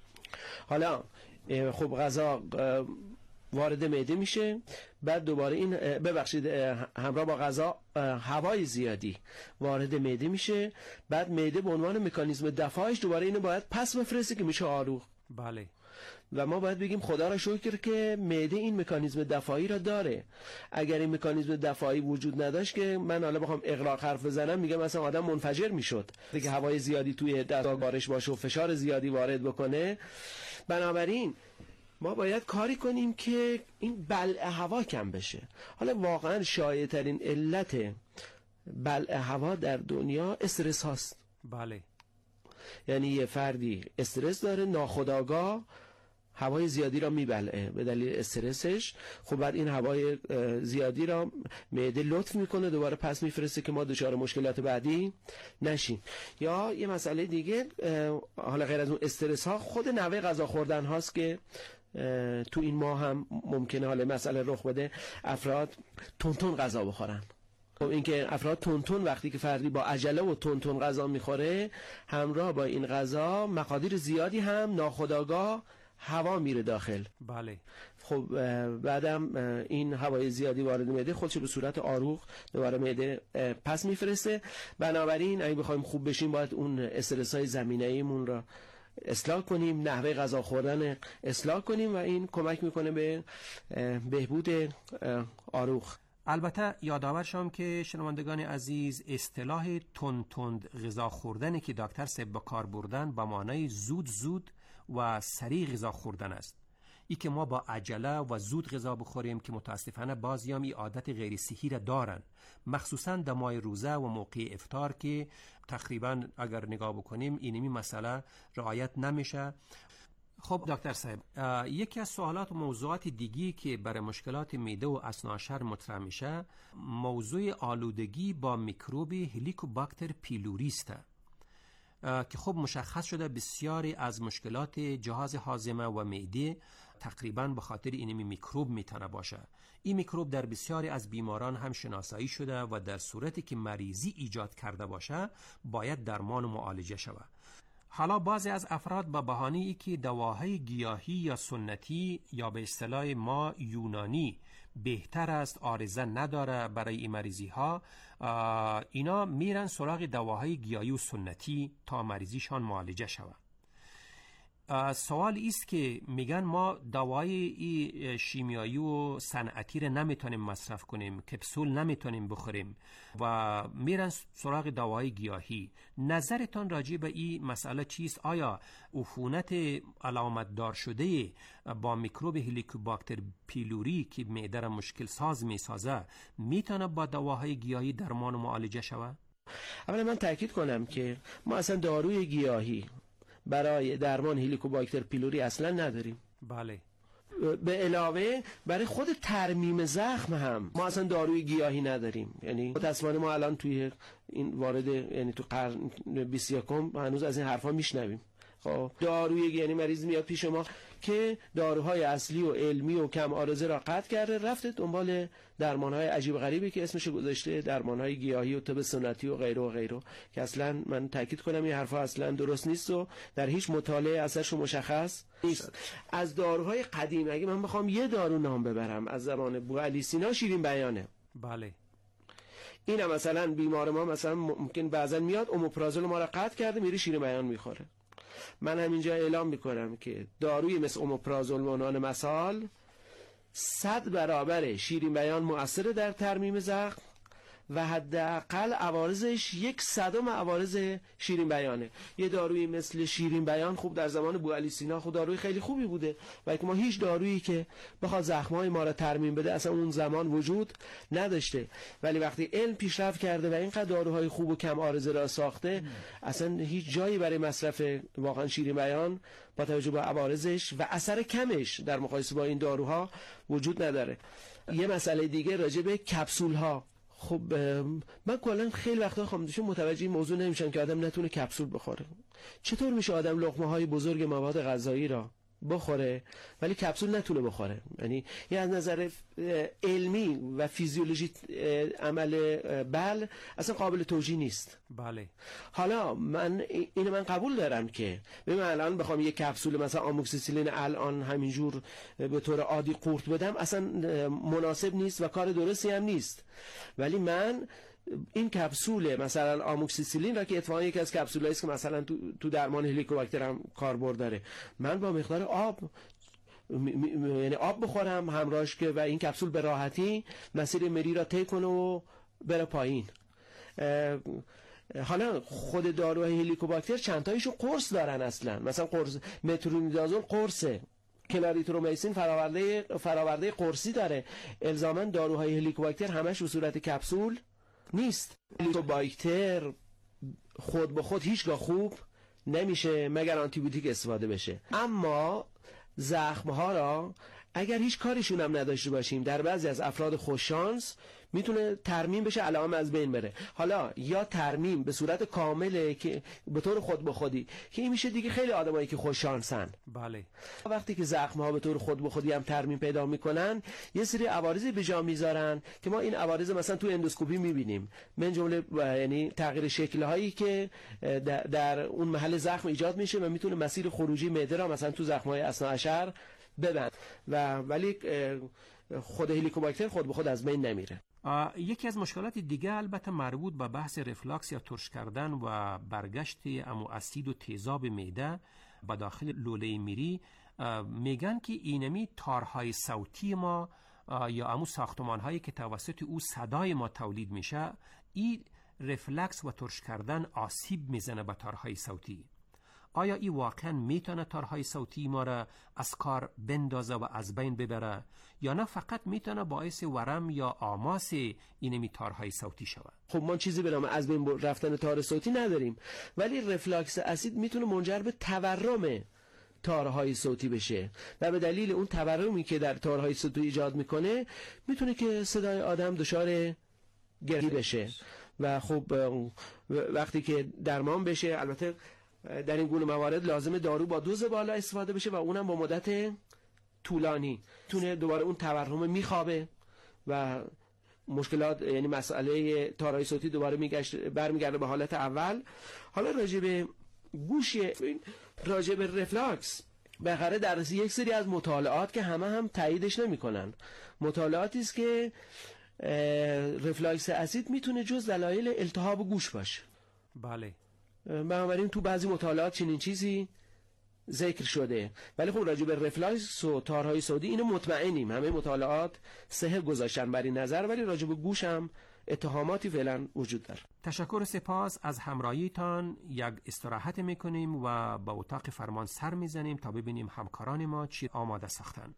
حالا خب غذا وارد معده میشه، بعد دوباره این ببخشید همراه با غذا هوای زیادی وارد معده میشه، بعد معده به عنوان مکانیزم دفاعش دوباره اینو باید پس بفرسته که میشه آروغ. بله. و ما باید بگیم خدا را شکر که معده این مکانیزم دفاعی را داره. اگر این مکانیزم دفاعی وجود نداشت که من حالا بخوام اغراق حرف بزنم میگم مثلا آدم منفجر میشد دیگه، هوای زیادی توی دستگاه گوارش باشه و فشار زیادی وارد بکنه. بنابراین ما باید کاری کنیم که این بلع هوا کم بشه. حالا واقعا شایع ترین علت بلع هوا در دنیا استرس هاست. بله. یعنی یه فردی استرس داره، ناخودآگاه هوای زیادی را میبلعه به دلیل استرسش. خب بعد این هوای زیادی را معده لطف میکنه دوباره پس میفرسته که ما دچار مشکلات بعدی نشیم. یا یه مسئله دیگه، حالا غیر از اون استرس ها، خود نوع غذا خوردن هاست که تو این ماه هم ممکنه حالا مسئله رخ بده، افراد تون تون غذا بخورن. خب این که افراد تون تون وقتی که فردی با عجله و تون تون غذا میخوره، همراه با این غذا مقادیر زیادی هم ناخودآگاه هوا میره داخل. بله. خب بعدم این هوای زیادی وارد معده خودش به صورت آروغ دوباره معده پس میفرسته. بنابراین اگه بخوایم خوب بشیم باید اون استرس های زمینه ایمون را اصلاح کنیم، نحوه غذا خوردن اصلاح کنیم و این کمک میکنه به بهبود آروغ. البته یادآور شم که شنوندگان عزیز اصطلاح تند تند غذا خوردنی که دکتر صاحب به کار بردن به معنای زود زود و سریع غذا خوردن است. ای که ما با عجله و زود غذا بخوریم که متاسفانه بعضیام این عادت غیر صحی را دارن، مخصوصا در ماه روزه و موقع افطار که تقریبا اگر نگاه بکنیم اینمی مسئله رعایت نمیشه. خب دکتر صاحب، یکی از سوالات و موضوعات دیگی که برای مشکلات معده و اثناعشر مطرح میشه موضوع آلودگی با میکروب هلیکوباکتر پیلوری است که خب مشخص شده بسیاری از مشکلات جهاز هاضمه و معده تقریباً به خاطر این میکروب میتونه باشه. این میکروب در بسیاری از بیماران هم شناسایی شده و در صورتی که مریضی ایجاد کرده باشه باید درمان و معالجه شود. حالا بعضی از افراد به بهانه ای که دواهای گیاهی یا سنتی یا به اصطلاح ما یونانی بهتر است، عارضه نداره برای این مریضی ها، اینا میرن سراغ دواهای گیاهی و سنتی تا مریضیشان معالجه شود. سوال است که میگن ما دوای شیمیایی و صنعتی رو نمیتونیم مصرف کنیم، کپسول نمیتونیم بخوریم و میرن سراغ دوای گیاهی. نظرتان راجع به این مسئله چیست؟ آیا عفونت علامت دار شده با میکروب هلیکوباکتر پیلوری که معده را مشکل ساز میسازه میتونه با دواهای گیاهی درمان و معالجه شود؟ اولا من تاکید کنم که ما اصلا داروی گیاهی برای درمان هلیکوباکتر پیلوری اصلا نداریم. بله. به علاوه برای خود ترمیم زخم هم ما اصلا داروی گیاهی نداریم. یعنی متأسفانه ما الان توی این وارد یعنی تو قرن بیست و یکم هنوز از این حرفا میشنویم. خب داروی یعنی مریض میاد پیش ما که داروهای اصلی و علمی و کم عارضه را قطع کرده، رفته دنبال درمانهای عجیب غریبی که اسمش گذاشته درمانهای گیاهی و طب سنتی و غیره و غیره که اصلا من تاکید کنم این حرفا اصلا درست نیست و در هیچ مطالعه اثرش مشخص نیست. از داروهای قدیم اگه من بخوام یه دارو نام ببرم از زمان بوعلی سینا، شیرین بیانه. بله. اینا مثلا بیمار ما مثلا ممکن بعضا میاد اوموپرازول ما را قطع کرده میره شیرین بیان میخوره. من همینجا اعلام میکنم که داروی مثل اوموپرازول به عنوان مثال صد برابر شیرین بیان مؤثر در ترمیم زخم و حداقل عوارضش یک صدم عوارض شیرین بیانه. یه داروی مثل شیرین بیان خوب در زمان بوعلی سینا خود داروی خیلی خوبی بوده و ما هیچ دارویی که بخواد زخمای ما را ترمیم بده اصلا اون زمان وجود نداشته، ولی وقتی علم پیشرفت کرده و اینقدر داروهای خوب و کم عارضه را ساخته اصلا هیچ جایی برای مصرف واقعا شیرین بیان با توجه به عوارضش و اثر کمش در مقایسه با این داروها وجود نداره. یه مسئله دیگه راجع به کپسول ها. خب من کلا خیلی وقتا خاموشم متوجه این موضوع نمیشم که آدم نتونه کپسول بخوره. چطور میشه آدم لقمه های بزرگ مواد غذایی را بخوره ولی کپسول نتونه بخوره؟ یعنی یه از نظر علمی و فیزیولوژی عمل بل اصلا قابل توجیه نیست. بله. حالا من اینو من قبول دارم که ببین الان بخوام یه کپسول مثلا آموکسیسیلین الان همینجور به طور عادی قورت بدم اصلا مناسب نیست و کار درستی هم نیست، ولی من این کپسول مثلا آموکسیسیلین را که اتفاقا یکی از کپسولایی است که مثلا تو, تو درمان هلیکوباکتر هم کاربرد داره، من با مقدار آب یعنی آب بخورم همراهش که و این کپسول به راحتی مسیر مری را طی کنه و بره پایین. حالا خود داروهای هلیکوباکتر چند تایشو قرص دارن اصلا، مثلا قرص مترونیدازول قرصه، کلاریترومیسین فراورده فراورده قرصی داره. الزاما داروهای هلیکوباکتر همش به صورت کپسول نیست. هلیکوباکتر خود به خود هیچگاه خوب نمیشه مگر آنتی بیوتیک استفاده بشه، اما زخم ها را اگر هیچ کاریشون هم نداشته باشیم در بعضی از افراد خوششانس میتونه ترمیم بشه، علائم از بین بره. حالا یا ترمیم به صورت کامله که به طور خود به خودی که این میشه دیگه خیلی آدمایی که خوششانسن. بله. وقتی که زخم ها به طور خود به خودی هم ترمیم پیدا میکنن یه سری عوارضی به جا میذارن که ما این عوارض مثلا تو اندوسکوپی میبینیم، من جمله یعنی تغییر شکل هایی که در اون محل زخم ایجاد میشه و میتونه مسیر خروجی معده را مثلا تو زخم های اثناعشر ببند و ولی خود هلیکوباکتر خود به خود از بین نمیره. یکی از مشکلات دیگه البته مربوط به بحث رفلاکس یا ترش کردن و برگشت امو اسید و تیزاب معده به داخل لوله میری. میگن که اینمی تارهای صوتی ما یا امو ساختمان هایی که توسط او صدای ما تولید میشه، این رفلکس و ترش کردن آسیب میزنه به تارهای صوتی. آیا این واقعا میتونه تارهای صوتی ما را از کار بندازه و از بین ببره یا نه فقط میتونه باعث ورم یا آماس اینمی تارهای صوتی شود؟ خب ما چیزی به نام از بین رفتن تار صوتی نداریم، ولی رفلاکس اسید میتونه منجر به تورم تارهای صوتی بشه و به دلیل اون تورمی که در تارهای صوتی ایجاد میکنه میتونه که صدای آدم دچار گرفتی بشه و خب وقتی که درمان بشه، البته در این گونه موارد لازم دارو با دوز بالا استفاده بشه و اونم با مدت طولانی، تونه دوباره اون تورم میخوابه و مشکلات، یعنی مسئله تارهای صوتی دوباره میگشت برمیگرده به حالت اول. حالا راجع به گوش، راجع به رفلاکس بخره در یک سری از مطالعات که همه هم تاییدش نمیکنن، مطالعاتی است که رفلاکس اسید میتونه جز دلایل التهاب گوش باشه. بله. بنابراین تو بعضی مطالعات چنین چیزی ذکر شده، ولی خب راجع به رفلاکس و تارهای صوتی اینو مطمئنیم، همه مطالعات صحت گذاشتن بر این نظر، ولی راجع به گوش هم اتهاماتی فعلا وجود داره. تشکر، سپاس از همراهیتان. یک استراحت میکنیم و با اتاق فرمان سر میزنیم تا ببینیم همکاران ما چی آماده ساختن.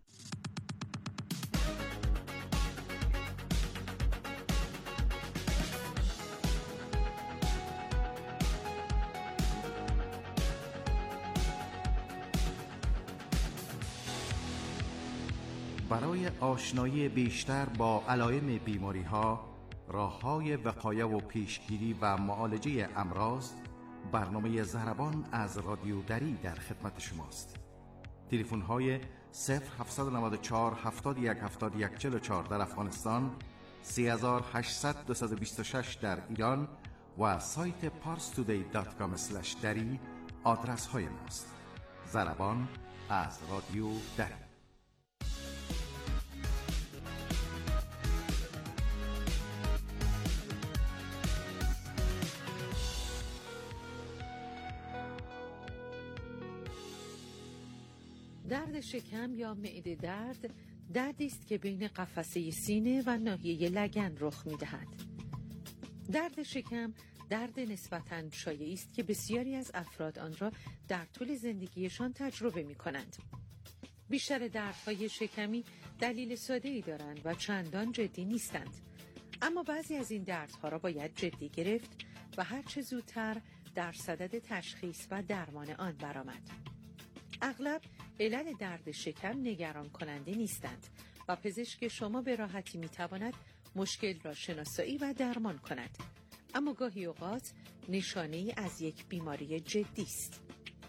برای آشنایی بیشتر با علائم بیماری‌ها، راه‌های وقایه و پیشگیری و معالجه امراض، برنامه ضربان از رادیو دری در خدمت شماست. تلفن‌های صفر هفت نه چهار هفتاد و یک هفتاد و یک چهل و چهار در افغانستان، سه هشت صفر صفر دو دو شش در ایران و سایت پارس تودی دات کام اسلش دری آدرس های ماست. ضربان از رادیو دری. درد شکم یا معده درد دردی است که بین قفسه سینه و ناحیه لگن رخ می‌دهد. درد شکم درد نسبتاً شایعی است که بسیاری از افراد آن را در طول زندگیشان تجربه می‌کنند. بیشتر دردهای شکمی دلیل ساده‌ای دارند و چندان جدی نیستند. اما بعضی از این دردها را باید جدی گرفت و هر چه زودتر در صدد تشخیص و درمان آن برآمد. اغلب علل درد شکم نگران کننده نیستند و پزشک شما به راحتی میتواند مشکل را شناسایی و درمان کند، اما گاهی اوقات نشانه‌ای از یک بیماری جدی است.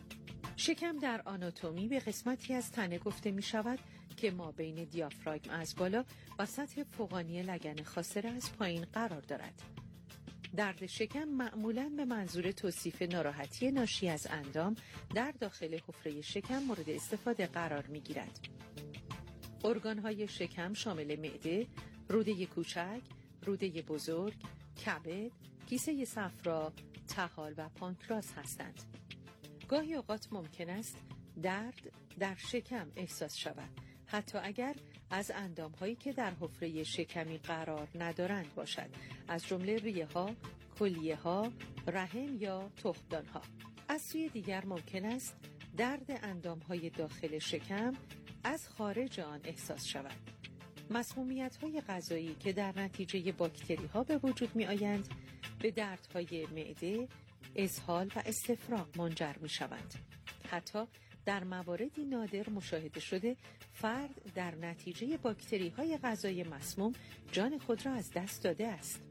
شکم در آناتومی به قسمتی از تنه گفته می شود که ما بین دیافراگم از بالا و سطح فوقانی لگن خاصره از پایین قرار دارد. درد شکم معمولاً به منظور توصیف ناراحتی ناشی از اندام در داخل حفره شکم مورد استفاده قرار می گیرد. ارگان‌های شکم شامل معده، روده کوچک، روده بزرگ، کبد، کیسه صفرا، طحال و پانکراس هستند. گاهی اوقات ممکن است درد در شکم احساس شود، حتی اگر از اندام‌هایی که در حفره شکمی قرار ندارند باشد، از جمله ریه‌ها، کلیه‌ها، رحم یا تخمدان‌ها. از سوی دیگر ممکن است درد اندام‌های داخل شکم از خارج آن احساس شود. مسمومیت‌های غذایی که در نتیجه باکتری‌ها به وجود می‌آیند، به دردهای معده، اسهال و استفراغ منجر می‌شوند. حتی در مواردی نادر مشاهده شده فرد در نتیجه باکتری‌های غذای مسموم جان خود را از دست داده است.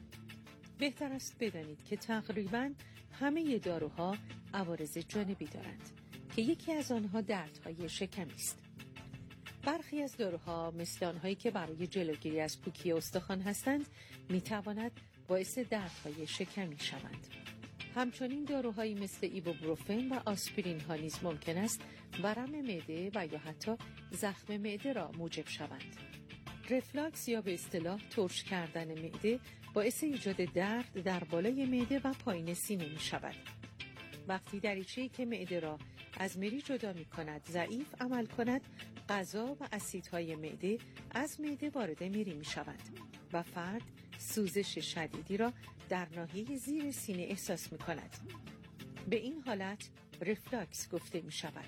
بهتر است بدانید که تقریباً همه داروها عوارض جانبی دارند که یکی از آنها دردهای شکمی است. برخی از داروها مثل آنهایی که برای جلوگیری از پوکی استخوان هستند می‌تواند باعث دردهای شکمی شوند. همچنین داروهایی مثل ایبوپروفن و آسپرین ها نیز ممکن است ورم معده و یا حتی زخم معده را موجب شوند. رفلاکس یا به اصطلاح ترش کردن معده باعث ایجاد درد در بالای معده و پایین سینه می شود. وقتی دریچه‌ای که معده را از مری جدا می کند ضعیف عمل کند، غذا و اسیدهای معده از معده وارد مری می شوند و فرد سوزش شدیدی را در ناحیه زیر سینه احساس می کند. به این حالت رفلاکس گفته می شود.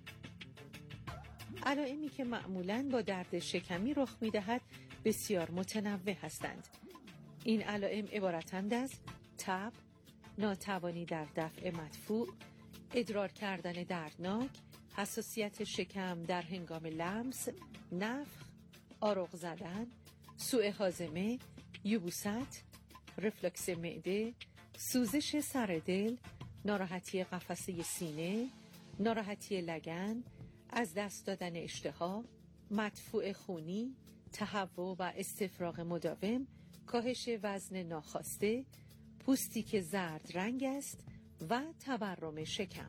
علائمی که معمولاً با درد شکمی رخ می دهد بسیار متنوع هستند. این علائم عبارتند از تب، ناتوانی در دفع مدفوع، ادرار کردن دردناک، حساسیت شکم در هنگام لمس، نفخ، آروغ زدن، سوء هاضمه، یبوست، رفلکس معده، سوزش سر دل، ناراحتی قفسه سینه، ناراحتی لگن، از دست دادن اشتها، مدفوع خونی، تهوع و استفراغ مداوم، کاهش وزن ناخواسته، پوستی که زرد رنگ است و تورم شکم.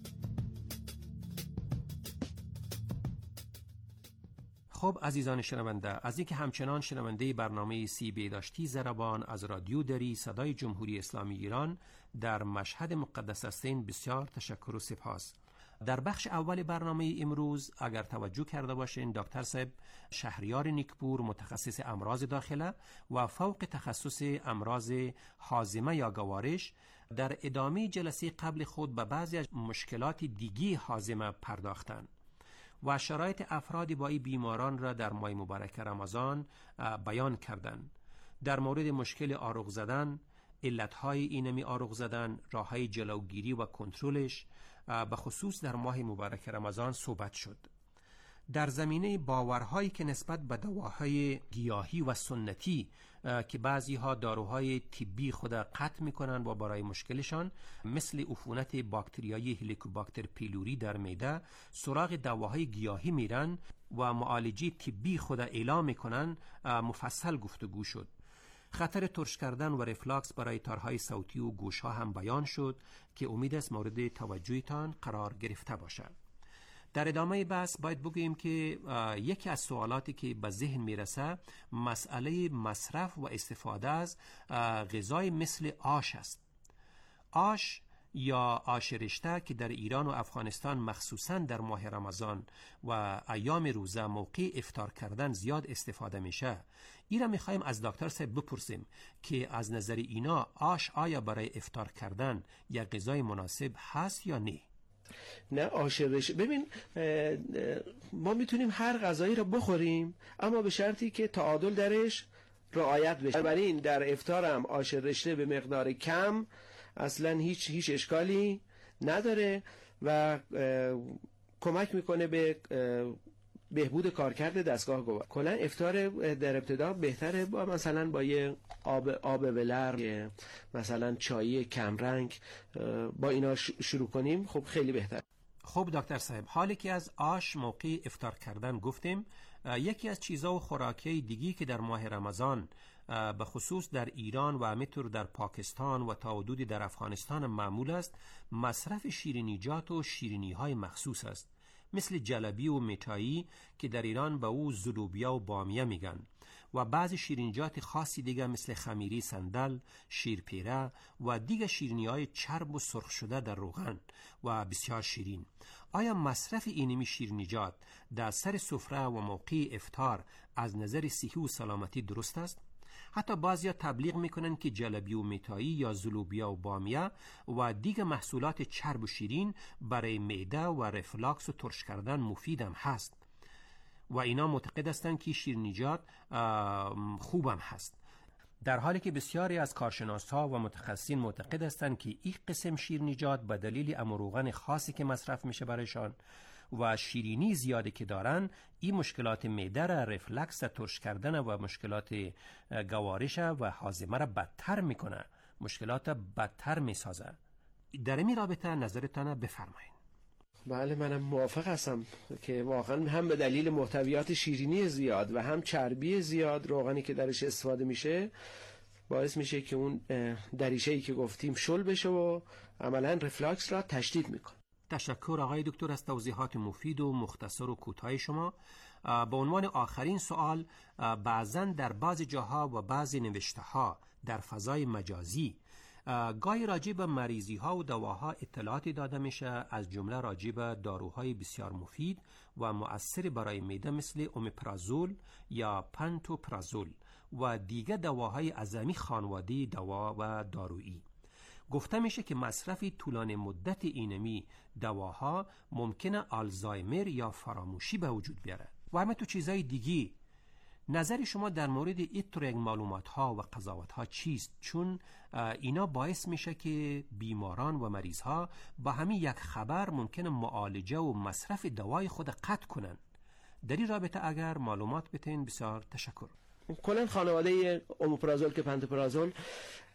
خب عزیزان شنونده، از اینکه همچنان شنونده برنامه سی بهداشتی ضربان از رادیو دری صدای جمهوری اسلامی ایران در مشهد مقدس هستین بسیار تشکر و سپاس. در بخش اول برنامه امروز اگر توجه کرده باشین، دکتر صاحب شهریار نیکپور متخصص امراض داخله و فوق تخصص امراض هاضمه یا گوارش در ادامه جلسه قبل خود به بعضی از مشکلات دیگی هاضمه پرداختند و شرایط افرادی با این بیماران را در ماه مبارک رمضان بیان کردند. در مورد مشکل آروغ زدن، علتهای اینمی آروغ زدن، راههای جلوگیری و کنترلش به خصوص در ماه مبارک رمضان صحبت شد. در زمینه باورهایی که نسبت به دواهای گیاهی و سنتی که بعضی ها داروهای طبی خود قطع میکنن و برای مشکلشان مثل عفونت باکتریایی هلیکوباکتر پیلوری در معده سراغ دواهای گیاهی میرن و معالجه طبی خود اعلام میکنن، مفصل گفتگو شد. خطر ترش کردن و رفلاکس برای تارهای صوتی و گوشها هم بیان شد که امید است مورد توجهتان قرار گرفته باشد. در ادامه بحث باید بگوییم که یکی از سوالاتی که به ذهن میرسه مسئله مصرف و استفاده از غذای مثل آش است. آش یا آش رشته که در ایران و افغانستان مخصوصاً در ماه رمضان و ایام روزه موقع افطار کردن زیاد استفاده میشه. این را میخوایم از دکتر صاحب بپرسیم که از نظر اینا آش آیا برای افطار کردن یا غذای مناسب هست یا نه؟ نه، آش رشته ببین ما میتونیم هر غذایی را بخوریم اما به شرطی که تعادل درش رعایت بشه. بنابراین در افطار هم آش رشته به مقدار کم اصلا هیچ هیچ اشکالی نداره و کمک میکنه به بهبود کارکرد دستگاه گوارش. کلا افطار در ابتدا بهتره با مثلا با یه آب آب ولر، مثلا چای کمرنگ، با اینا شروع کنیم، خب خیلی بهتر. خب دکتر صاحب، حالی که از آش موقع افطار کردن گفتیم، یکی از چیزا و خوراکی دیگی که در ماه رمضان به خصوص در ایران و همینطور در پاکستان و تا حدودی در افغانستان معمول است، مصرف شیرینیجات و شیرینی های مخصوص است، مثل جلبی و میఠایی که در ایران به او زلوبیا و بامیه میگن و بعضی شیرینیجات خاصی دیگه مثل خمیری صندل، شیرپیره و دیگه شیرینی های چرب و سرخ شده در روغن و بسیار شیرین. آیا مصرف اینمی شیرینیجات در سر سفره و موقع افطار از نظر صحی و سلامتی درست است؟ حتی بعضیا تبلیغ میکنن که جلبی و میఠایی یا زلوبیا و بامیه و دیگه محصولات چرب و شیرین برای معده و رفلاکس و ترش کردن مفید هم هست و اینا معتقد هستند که شیرینیجات خوبم هست، در حالی که بسیاری از کارشناس‌ها و متخصصین معتقد هستند که این قسم شیرینیجات به دلیل امروغن خاصی که مصرف میشه برایشان و شیرینی زیادی که دارن، این مشکلات معده را، رفلکس ترش کردن و مشکلات گوارش و هاضمه را بدتر میکنه، مشکلات بدتر میسازه. در این رابطه نظرتان بفرمایید. بله، منم موافق هستم که واقعا هم به دلیل محتویات شیرینی زیاد و هم چربی زیاد روغنی که درش استفاده میشه باعث میشه که اون دریچه‌ای که گفتیم شل بشه و عملا رفلاکس را تشدید میکنه. تشکر آقای دکتر از توضیحات مفید و مختصر و کوتاه شما. به عنوان آخرین سوال، بعضاً در بعض جاها و بعض نوشته ها در فضای مجازی گاهی راجع به مریضی ها و دواها اطلاعاتی داده میشه، از جمله راجع به داروهای بسیار مفید و مؤثر برای معده مثل اومپرازول یا پنتوپرازول و دیگر دواهای عظمی خانواده دوا و دارویی. گفته میشه که مصرف طولانی مدت اینمی دواها ممکنه آلزایمر یا فراموشی به وجود بیاره و همه تو چیزای دیگی. نظر شما در مورد این طور یک معلومات ها و قضاوت ها چیست؟ چون اینا باعث میشه که بیماران و مریض ها با همین یک خبر ممکن معالجه و مصرف دوای خود قطع کنن. در این رابطه اگر معلومات بتین بسیار تشکر. کلا خانواده اومپرازول که پنتوپرازول